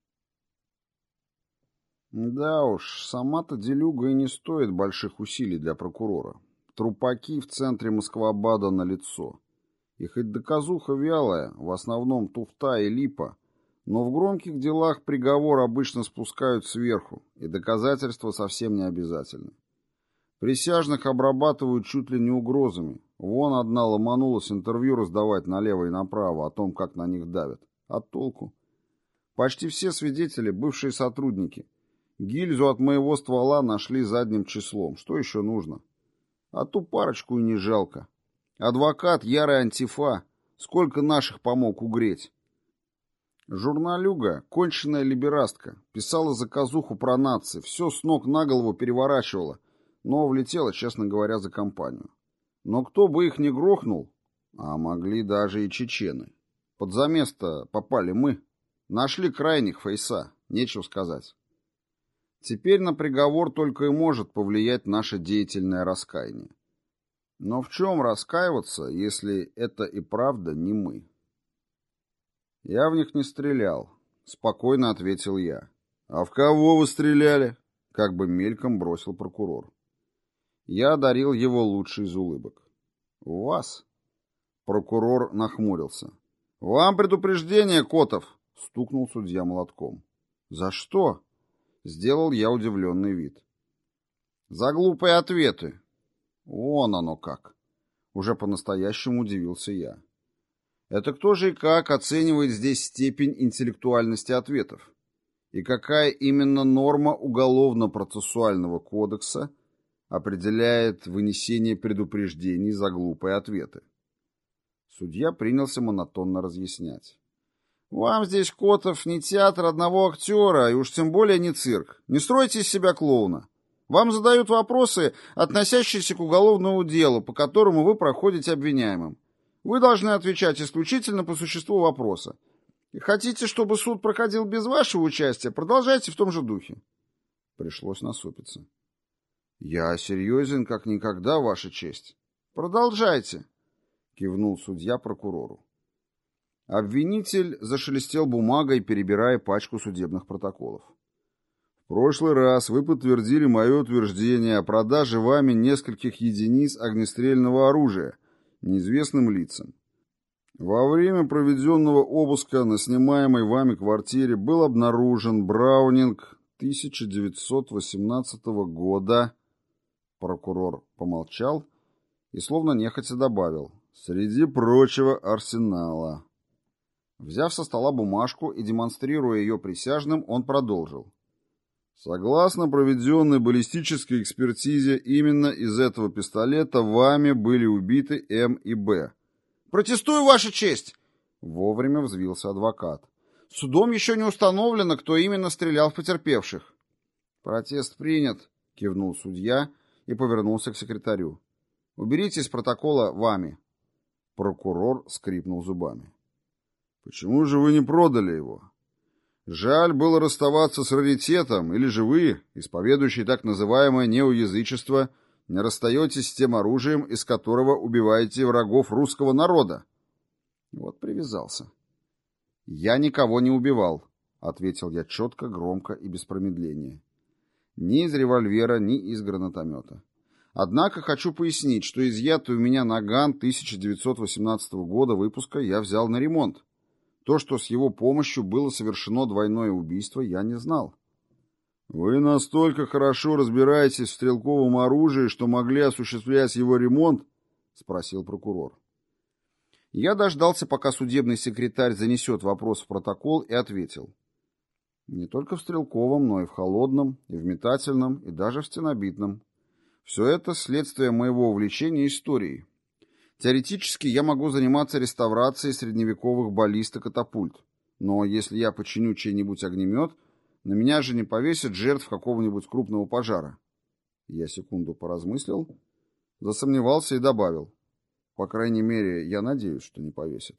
Speaker 1: Да уж, сама-то делюга и не стоит больших усилий для прокурора. Трупаки в центре Москва-Бада налицо. И хоть доказуха вялая, в основном туфта и липа, но в громких делах приговор обычно спускают сверху, и доказательства совсем не обязательны. Присяжных обрабатывают чуть ли не угрозами. Вон одна ломанулась интервью раздавать налево и направо о том, как на них давят. А толку? Почти все свидетели — бывшие сотрудники. Гильзу от моего ствола нашли задним числом. Что еще нужно? А ту парочку и не жалко. Адвокат — ярый антифа. Сколько наших помог угреть? Журналюга — конченная либерастка. Писала заказуху про нации. Все с ног на голову переворачивала. Но влетела, честно говоря, за компанию. Но кто бы их не грохнул, а могли даже и чечены. Под замес-то попали мы. Нашли крайних фейса. Нечего сказать. Теперь на приговор только и может повлиять наше деятельное раскаяние. Но в чем раскаиваться, если это и правда не мы? Я в них не стрелял, спокойно ответил я. А в кого вы стреляли? Как бы мельком бросил прокурор. Я одарил его лучшей из улыбок. У вас? Прокурор нахмурился. Вам предупреждение, Котов, стукнул судья молотком. За что? Сделал я удивленный вид. За глупые ответы. Вон оно как. Уже по-настоящему удивился я. Это кто же и как оценивает здесь степень интеллектуальности ответов? И какая именно норма Уголовно-процессуального кодекса определяет вынесение предупреждений за глупые ответы? Судья принялся монотонно разъяснять. Вам здесь, Котов, не театр одного актера, и уж тем более не цирк. Не стройте из себя клоуна. Вам задают вопросы, относящиеся к уголовному делу, по которому вы проходите обвиняемым. Вы должны отвечать исключительно по существу вопроса. И хотите, чтобы суд проходил без вашего участия, продолжайте в том же духе. Пришлось насупиться. Я серьезен, как никогда, Ваша честь. Продолжайте, кивнул судья прокурору. Обвинитель зашелестел бумагой, перебирая пачку судебных протоколов. В прошлый раз вы подтвердили мое утверждение о продаже вами нескольких единиц огнестрельного оружия неизвестным лицам. Во время проведенного обыска на снимаемой вами квартире был обнаружен Браунинг 1918 года. Прокурор помолчал и словно нехотя добавил: среди прочего арсенала. Взяв со стола бумажку и демонстрируя ее присяжным, он продолжил. Согласно проведенной баллистической экспертизе, именно из этого пистолета вами были убиты М и Б.
Speaker 2: «Протестую, Ваша честь!» Вовремя взвился адвокат. «Судом еще не установлено, кто именно стрелял в потерпевших». «Протест принят», — кивнул судья и повернулся к секретарю. «Уберите из протокола вами». Прокурор скрипнул зубами.
Speaker 1: «Почему же вы не продали его? Жаль было расставаться с раритетом, или же вы, исповедующий так называемое неоязычество, не расстаетесь с тем оружием, из которого убиваете врагов русского народа?»
Speaker 2: Вот привязался. «Я никого не убивал», — ответил я четко, громко и без промедления. «Ни из револьвера, ни из гранатомета. Однако хочу пояснить, что изъятый у меня наган 1918 года выпуска я взял на ремонт. То, что с его помощью было совершено двойное убийство, я не знал».
Speaker 1: «Вы настолько хорошо разбираетесь в стрелковом оружии, что могли осуществлять его ремонт?» — спросил прокурор.
Speaker 2: Я дождался, пока судебный секретарь занесет вопрос в протокол, и ответил. Не только в стрелковом, но и в холодном, и в метательном, и даже в стенобитном. Все это следствие моего увлечения историей. Теоретически я могу заниматься реставрацией средневековых баллист и катапульт, но если я починю чей-нибудь огнемет, на меня же не повесят жертв какого-нибудь крупного пожара. Я секунду поразмыслил, засомневался и добавил. По крайней мере, я надеюсь, что не повесят.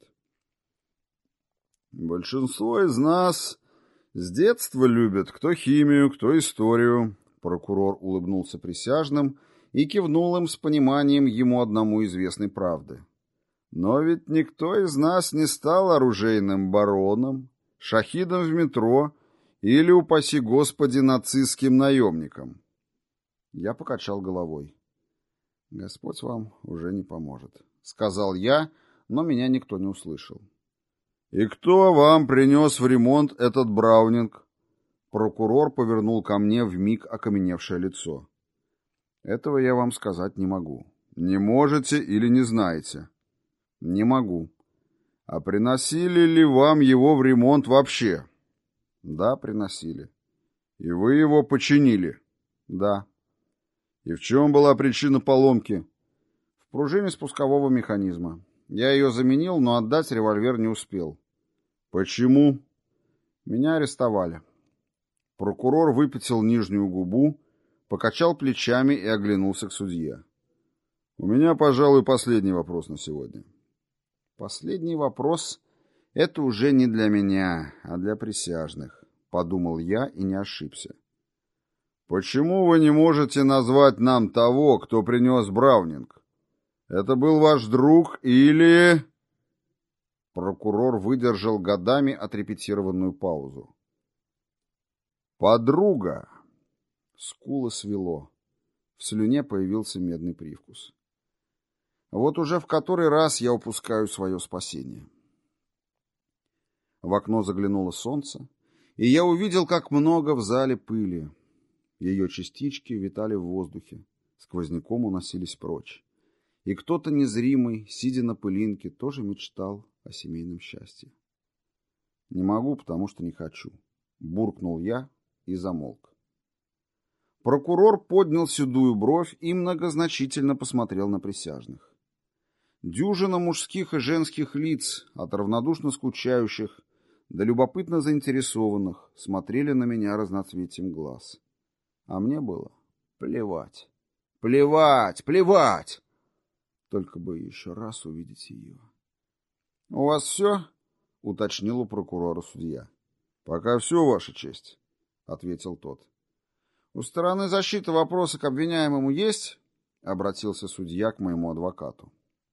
Speaker 1: «Большинство из нас с детства любят кто химию, кто историю», — прокурор улыбнулся присяжным и кивнул им с пониманием ему одному известной правды. «Но ведь никто из нас не стал оружейным бароном, шахидом в метро или, упаси Господи, нацистским наемником».
Speaker 2: Я покачал головой. «Господь вам уже не поможет», — сказал я, но меня никто не услышал.
Speaker 1: «И кто вам принес в ремонт этот браунинг?»
Speaker 2: Прокурор повернул ко мне вмиг окаменевшее лицо. «Этого я вам сказать не могу».
Speaker 1: «Не можете или не знаете?»
Speaker 2: «Не могу».
Speaker 1: «А приносили ли вам его в ремонт вообще?»
Speaker 2: «Да, приносили».
Speaker 1: «И вы его починили?»
Speaker 2: «Да».
Speaker 1: «И в чем была причина поломки?»
Speaker 2: «В пружине спускового механизма. Я ее заменил, но отдать револьвер не успел».
Speaker 1: «Почему?»
Speaker 2: «Меня арестовали». Прокурор выпятил нижнюю губу, покачал плечами и оглянулся к судье.
Speaker 1: «У меня, пожалуй, последний вопрос на сегодня».
Speaker 2: «Последний вопрос — это уже не для меня, а для присяжных», — подумал я и не ошибся.
Speaker 1: «Почему вы не можете назвать нам того, кто принес браунинг? Это был ваш друг или...»
Speaker 2: Прокурор выдержал годами отрепетированную паузу.
Speaker 1: «Подруга!»
Speaker 2: Скулы свело. В слюне появился медный привкус. Вот уже в который раз я упускаю свое спасение. В окно заглянуло солнце, и я увидел, как много в зале пыли. Ее частички витали в воздухе, сквозняком уносились прочь. И кто-то незримый, сидя на пылинке, тоже мечтал о семейном счастье. «Не могу, потому что не хочу», — буркнул я и замолк. Прокурор поднял седую бровь и многозначительно посмотрел на присяжных. Дюжина мужских и женских лиц, от равнодушно скучающих до любопытно заинтересованных, смотрели на меня разноцветием глаз. А мне было плевать. Плевать, плевать! Только бы еще раз увидеть ее. — У вас все? — уточнил у прокурора судья.
Speaker 1: — Пока все, Ваша честь, — ответил тот.
Speaker 2: — У стороны защиты вопросы к обвиняемому есть? — обратился судья к моему адвокату.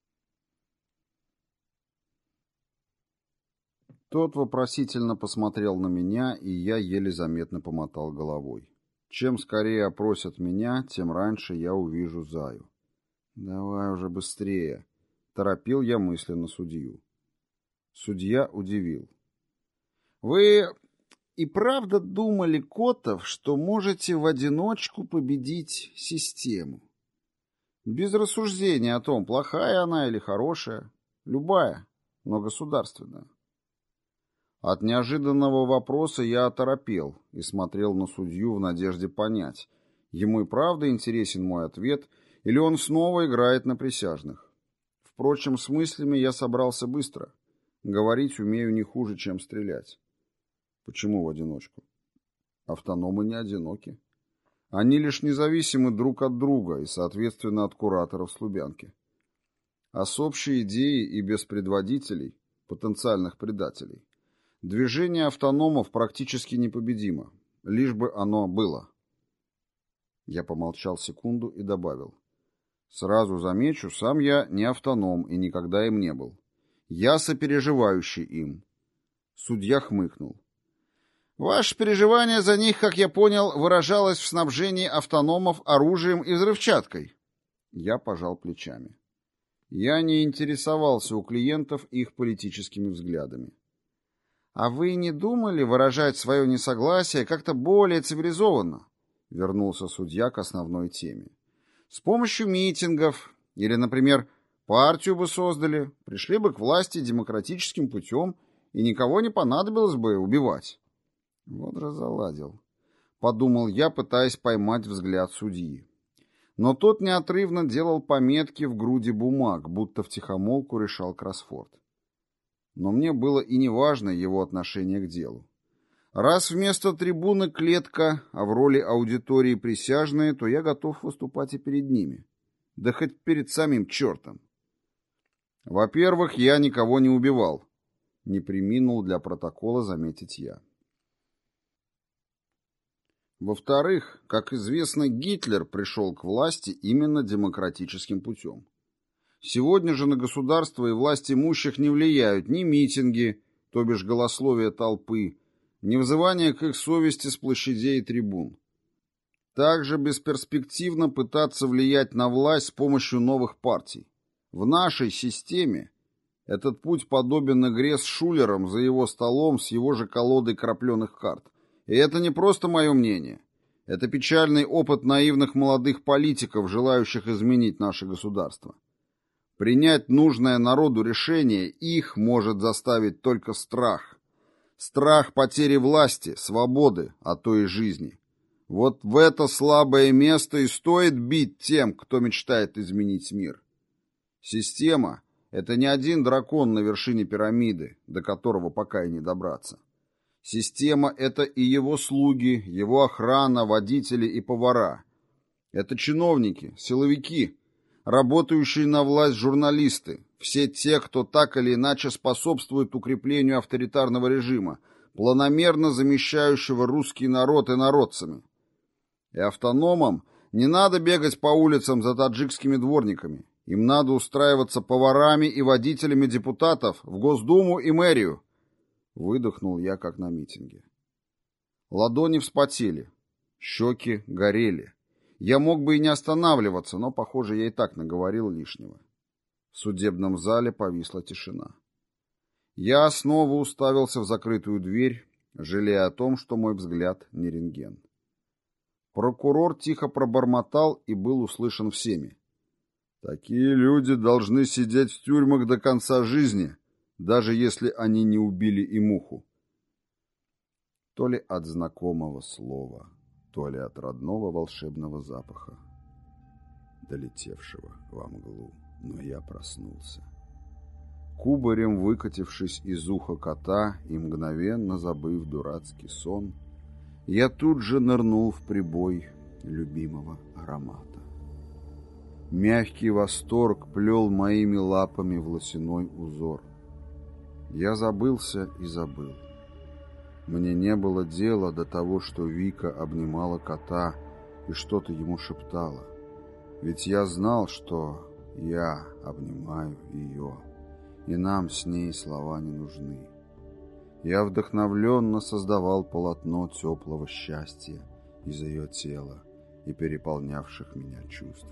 Speaker 2: Тот вопросительно посмотрел на меня, и я еле заметно помотал головой. Чем скорее опросят меня, тем раньше я увижу Заю. «Давай уже быстрее», — торопил я мысленно судью. Судья удивил. «Вы и правда думали, Котов, что можете в одиночку победить систему? Без рассуждения о том, плохая она или хорошая, любая, но государственная.
Speaker 1: От неожиданного вопроса я оторопел и смотрел на судью в надежде понять, ему и правда интересен мой ответ, или он снова играет на присяжных. Впрочем, с мыслями я собрался быстро. Говорить умею не хуже, чем стрелять. Почему в одиночку? Автономы не одиноки. Они лишь независимы друг от друга и, соответственно, от кураторов с Лубянки. А с общей идеей и без предводителей, потенциальных предателей, движение автономов практически непобедимо, лишь бы оно было. Я помолчал секунду и добавил. Сразу замечу, сам я не автоном и никогда им не был. Я сопереживающий им. Судья хмыкнул. Ваше переживание за них, как я понял, выражалось в снабжении автономов оружием и взрывчаткой. Я пожал плечами. Я не интересовался у клиентов их политическими взглядами. А вы не думали выражать свое несогласие как-то более цивилизованно? Вернулся судья к основной теме. С помощью митингов или, например, партию бы создали, пришли бы к власти демократическим путем, и никого не понадобилось бы убивать. Вот разоладил, подумал я, пытаясь поймать взгляд судьи. Но тот неотрывно делал пометки в груди бумаг, будто втихомолку решал кроссворд. Но мне было и не важно его отношение к делу. Раз вместо трибуны клетка, а в роли аудитории присяжные, то я готов выступать и перед ними. Да хоть перед самим чертом. Во-первых, я никого не убивал. Не преминул для протокола заметить я. Во-вторых, как известно, Гитлер пришел к власти именно демократическим путем. Сегодня же на государство и власть имущих не влияют ни митинги, то бишь голословие толпы, ни взывание к их совести с площадей и трибун. Также бесперспективно пытаться влиять на власть с помощью новых партий. В нашей системе этот путь подобен игре с Шулером за его столом с его же колодой крапленых карт. И это не просто мое мнение. Это печальный опыт наивных молодых политиков, желающих изменить наше государство. Принять нужное народу решение их может заставить только страх. Страх потери власти, свободы, а то и жизни. Вот в это слабое место и стоит бить тем, кто мечтает изменить мир. Система — это не один дракон на вершине пирамиды, до которого пока и не добраться. Система — это и его слуги, его охрана, водители и повара. Это чиновники, силовики, работающие на власть журналисты, все те, кто так или иначе способствует укреплению авторитарного режима, планомерно замещающего русский народ инородцами. И автономам не надо бегать по улицам за таджикскими дворниками. Им надо устраиваться поварами и водителями депутатов в Госдуму и мэрию. Выдохнул я, как на митинге. Ладони вспотели, щеки горели. Я мог бы и не останавливаться, но, похоже, я и так наговорил лишнего. В судебном зале повисла тишина. Я снова уставился в закрытую дверь, жалея о том, что мой взгляд не рентген. Прокурор тихо пробормотал и был услышан всеми. Такие люди должны сидеть в тюрьмах до конца жизни, даже если они не убили и муху. То ли от знакомого слова, то ли от родного волшебного запаха, долетевшего во мглу, но я проснулся. Кубарем выкатившись из уха кота и мгновенно забыв дурацкий сон, я тут же нырнул в прибой любимого аромата. Мягкий восторг плел моими лапами волосяной узор. Я забылся и забыл. Мне не было дела до того, что Вика обнимала кота и что-то ему шептала. Ведь я знал, что я обнимаю ее, и нам с ней слова не нужны. Я вдохновленно создавал полотно теплого счастья из ее тела и переполнявших меня чувств.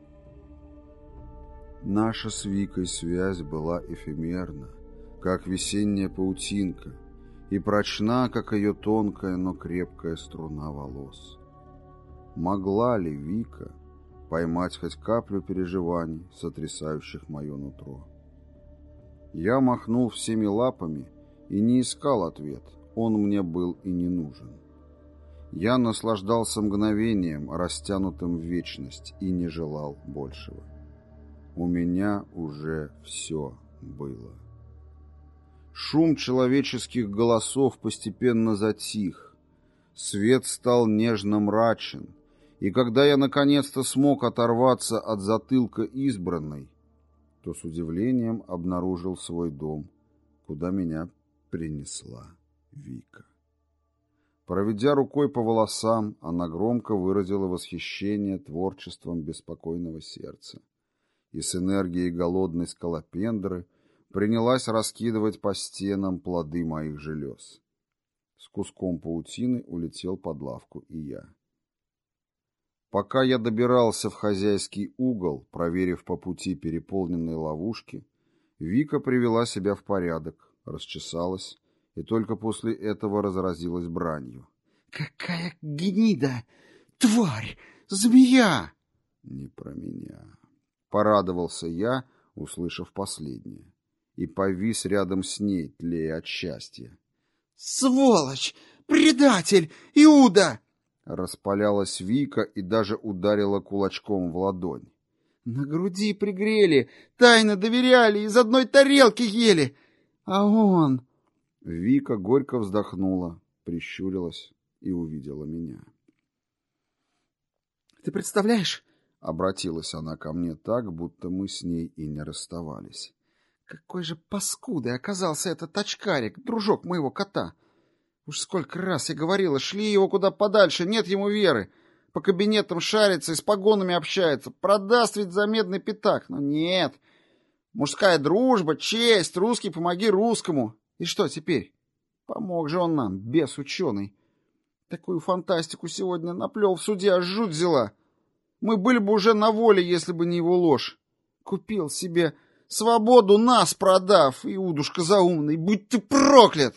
Speaker 1: Наша с Викой связь была эфемерна, как весенняя паутинка, и прочна, как ее тонкая, но крепкая струна волос. Могла ли Вика поймать хоть каплю переживаний, сотрясающих мое нутро? Я махнул всеми лапами и не искал ответ, он мне был и не нужен. Я наслаждался мгновением, растянутым в вечность, и не желал большего. У меня уже все было. Шум человеческих голосов постепенно затих. Свет стал нежно мрачен, и когда я наконец-то смог оторваться от затылка избранной, то с удивлением обнаружил свой дом, куда меня принесла Вика. Проведя рукой по волосам, она громко выразила восхищение творчеством беспокойного сердца и с энергией голодной скалопендры принялась раскидывать по стенам плоды моих желез. С куском паутины улетел под лавку и я. Пока я добирался в хозяйский угол, проверив по пути переполненные ловушки, Вика привела себя в порядок, расчесалась и только после этого разразилась бранью.
Speaker 2: «Какая гнида! Тварь! Змея!»
Speaker 1: «Не про меня», — порадовался я, услышав последнее, и повис рядом с ней, тлея от счастья.
Speaker 2: «Сволочь! Предатель! Иуда!»
Speaker 1: Распалялась Вика и даже ударила кулачком в ладонь.
Speaker 2: «На груди пригрели, тайно доверяли, из одной тарелки ели, а он...»
Speaker 1: Вика горько вздохнула, прищурилась и увидела меня.
Speaker 2: «Ты представляешь?»
Speaker 1: — обратилась она ко мне так, будто мы с ней и не расставались.
Speaker 2: «Какой же паскудой оказался этот очкарик, дружок моего кота! Уж сколько раз я говорила, шли его куда подальше, нет ему веры. По кабинетам шарится и с погонами общается, продаст ведь за медный пятак. Но нет, мужская дружба, честь, русский помоги русскому. И что теперь? Помог же он нам, бес ученый. Такую фантастику сегодня наплел в суде, аж жуть взяла. Мы были бы уже на воле, если бы не его ложь. Купил себе свободу, нас продав, Иудушка заумный, будь ты проклят!»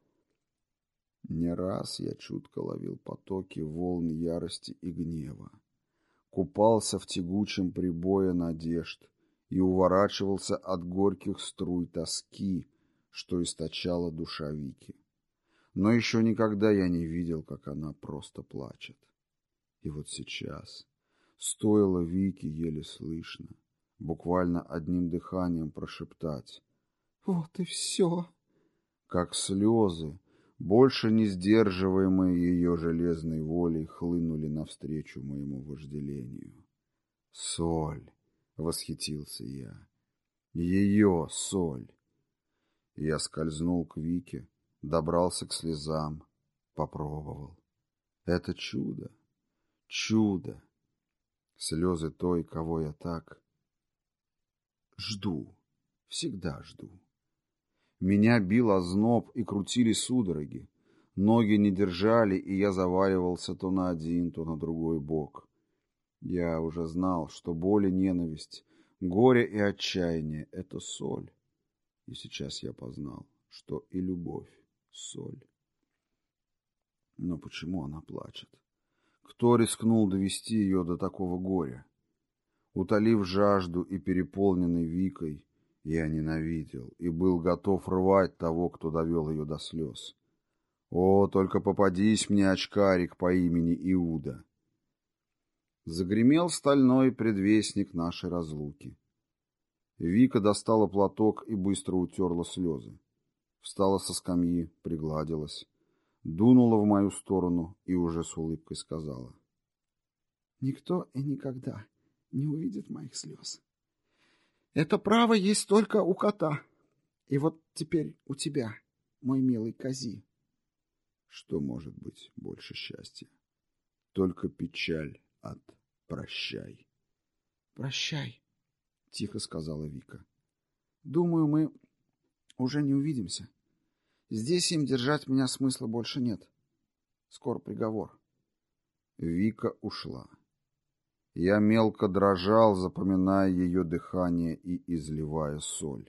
Speaker 1: Не раз я чутко ловил потоки волн ярости и гнева, купался в тягучем прибое надежд и уворачивался от горьких струй тоски, что источала душа Вики. Но еще никогда я не видел, как она просто плачет. И вот сейчас, стоило Вике еле слышно, буквально одним дыханием прошептать:
Speaker 2: «Вот и все»,
Speaker 1: как слезы, больше не сдерживаемые ее железной волей, хлынули навстречу моему вожделению. «Соль!» — восхитился я. «Ее соль!» Я скользнул к Вике, добрался к слезам, попробовал. Это чудо! Чудо! Слезы той, кого я так жду, всегда жду. Меня бил озноб и крутили судороги. Ноги не держали, и я заваливался то на один, то на другой бок. Я уже знал, что боль и ненависть, горе и отчаяние — это соль. И сейчас я познал, что и любовь — соль. Но почему она плачет? Кто рискнул довести ее до такого горя? Утолив жажду и переполненный Викой, я ненавидел и был готов рвать того, кто довел ее до слез. О, только попадись мне, очкарик по имени Иуда! Загремел стальной предвестник нашей разлуки. Вика достала платок и быстро утерла слезы. Встала со скамьи, пригладилась, дунула в мою сторону и уже с улыбкой сказала:
Speaker 2: «Никто и никогда не увидит моих слез. Это право есть только у кота. И вот теперь у тебя, мой милый Кози».
Speaker 1: Что может быть больше счастья? Только печаль от «прощай».
Speaker 2: «Прощай», — тихо сказала Вика. «Думаю, мы уже не увидимся. Здесь им держать меня смысла больше нет. Скоро приговор».
Speaker 1: Вика ушла. Я мелко дрожал, запоминая ее дыхание и изливая соль.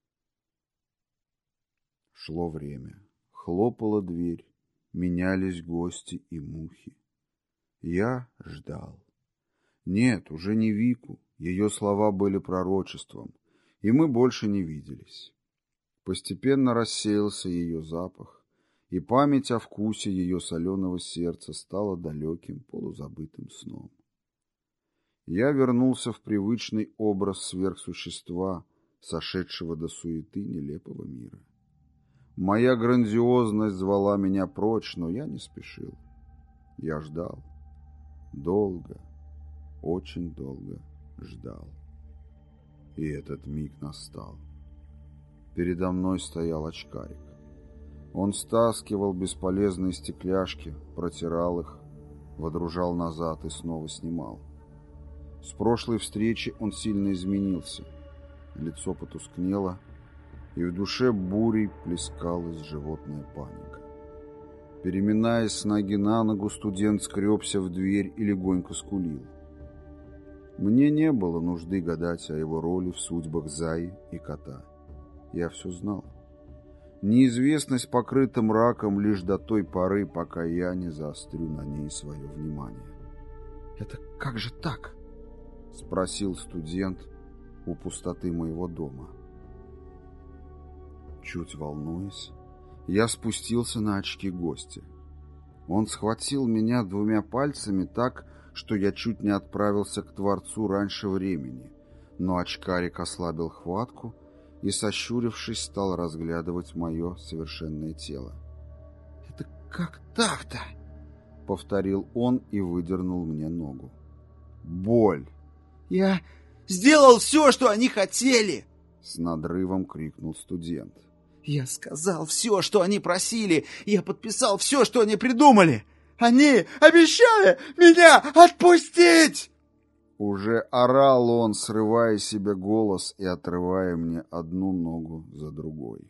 Speaker 1: Шло время. Хлопала дверь. Менялись гости и мухи. Я ждал. Нет, уже не Вику. Ее слова были пророчеством, и мы больше не виделись. Постепенно рассеялся ее запах, и память о вкусе ее соленого сердца стала далеким, полузабытым сном. Я вернулся в привычный образ сверхсущества, сошедшего до суеты нелепого мира. Моя грандиозность звала меня прочь, но я не спешил. Я ждал. Долго, очень долго ждал. И этот миг настал. Передо мной стоял очкарик. Он стаскивал бесполезные стекляшки, протирал их, водружал назад и снова снимал. С прошлой встречи он сильно изменился. Лицо потускнело, и в душе бурей плескалась животная паника. Переминаясь с ноги на ногу, студент скребся в дверь и легонько скулил. Мне не было нужды гадать о его роли в судьбах Заи и кота. Я все знал. Неизвестность покрыта мраком лишь до той поры, пока я не заострю на ней свое внимание.
Speaker 2: «Это как же так?»
Speaker 1: — спросил студент у пустоты моего дома. Чуть волнуясь, я спустился на очки гостя. Он схватил меня двумя пальцами так, что я чуть не отправился к Творцу раньше времени, но очкарик ослабил хватку и, сощурившись, стал разглядывать мое совершенное тело.
Speaker 2: «Это как так-то?»
Speaker 1: — повторил он и выдернул мне ногу. «Боль!»
Speaker 2: «Я сделал все, что они хотели!»
Speaker 1: — с надрывом крикнул студент.
Speaker 2: «Я сказал все, что они просили! Я подписал все, что они придумали! Они обещали меня отпустить!»
Speaker 1: Уже орал он, срывая себе голос и отрывая мне одну ногу за другой.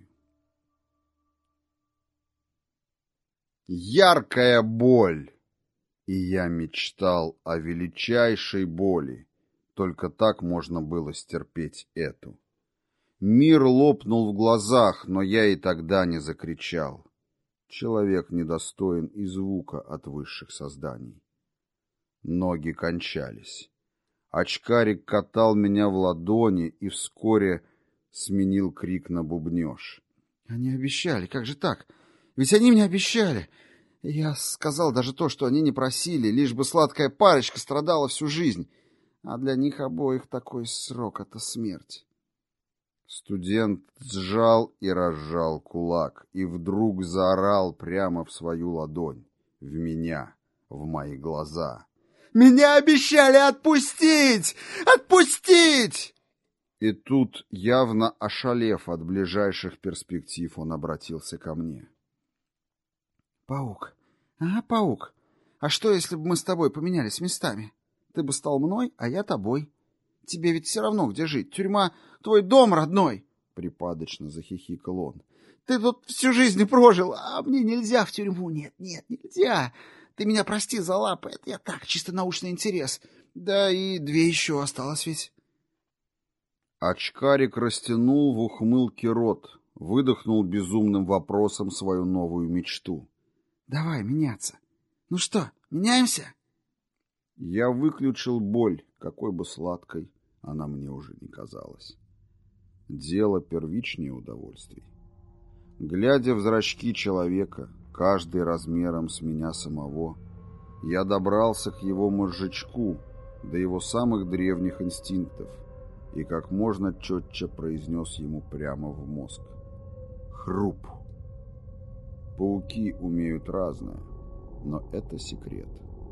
Speaker 1: Яркая боль! И я мечтал о величайшей боли. Только так можно было стерпеть эту. Мир лопнул в глазах, но я и тогда не закричал. Человек недостоин и звука от высших созданий. Ноги кончались. Очкарик катал меня в ладони и вскоре сменил крик на бубнёж.
Speaker 2: «Они обещали, как же так? Ведь они мне обещали! Я сказал даже то, что они не просили, лишь бы сладкая парочка страдала всю жизнь, а для них обоих такой срок — это смерть».
Speaker 1: Студент сжал и разжал кулак и вдруг заорал прямо в свою ладонь, в меня, в мои глаза.
Speaker 2: «Меня обещали отпустить! Отпустить!»
Speaker 1: И тут, явно ошалев от ближайших перспектив, он обратился ко мне.
Speaker 2: «Паук, паук, а что, если бы мы с тобой поменялись местами? Ты бы стал мной, а я тобой. Тебе ведь все равно, где жить. Тюрьма — твой дом родной!»
Speaker 1: Припадочно захихикал он.
Speaker 2: «Ты тут всю жизнь прожил, а мне нельзя в тюрьму. Нет, нельзя. Ты меня прости за лапы, это я так, чисто научный интерес. Да и 2 еще осталось ведь».
Speaker 1: Очкарик растянул в ухмылке рот, выдохнул безумным вопросом свою новую мечту.
Speaker 2: «Давай меняться. Ну что, меняемся?»
Speaker 1: Я выключил боль, какой бы сладкой она мне уже не казалась. Дело первичнее удовольствий. Глядя в зрачки человека, каждый размером с меня самого, я добрался к его мозжечку, до его самых древних инстинктов, и как можно четче произнес ему прямо в мозг. Хруп. Пауки умеют разное, но это секрет.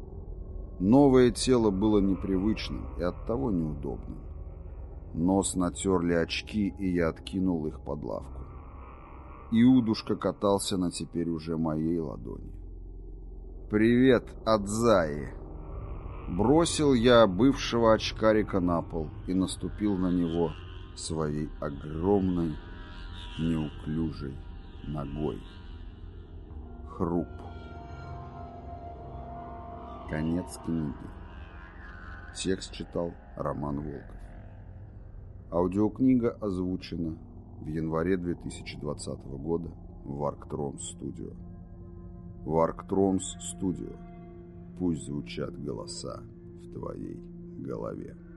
Speaker 1: Новое тело было непривычным и оттого неудобным. Нос натерли очки, и я откинул их под лавку. Иудушка катался на теперь уже моей ладони. «Привет от Заи!» Бросил я бывшего очкарика на пол и наступил на него своей огромной, неуклюжей ногой. Хруп. Конец книги. Текст читал Роман Волков. Аудиокнига озвучена в январе 2020 года в Арктронс Студио. В Арктронс Студио. Пусть звучат голоса в твоей голове.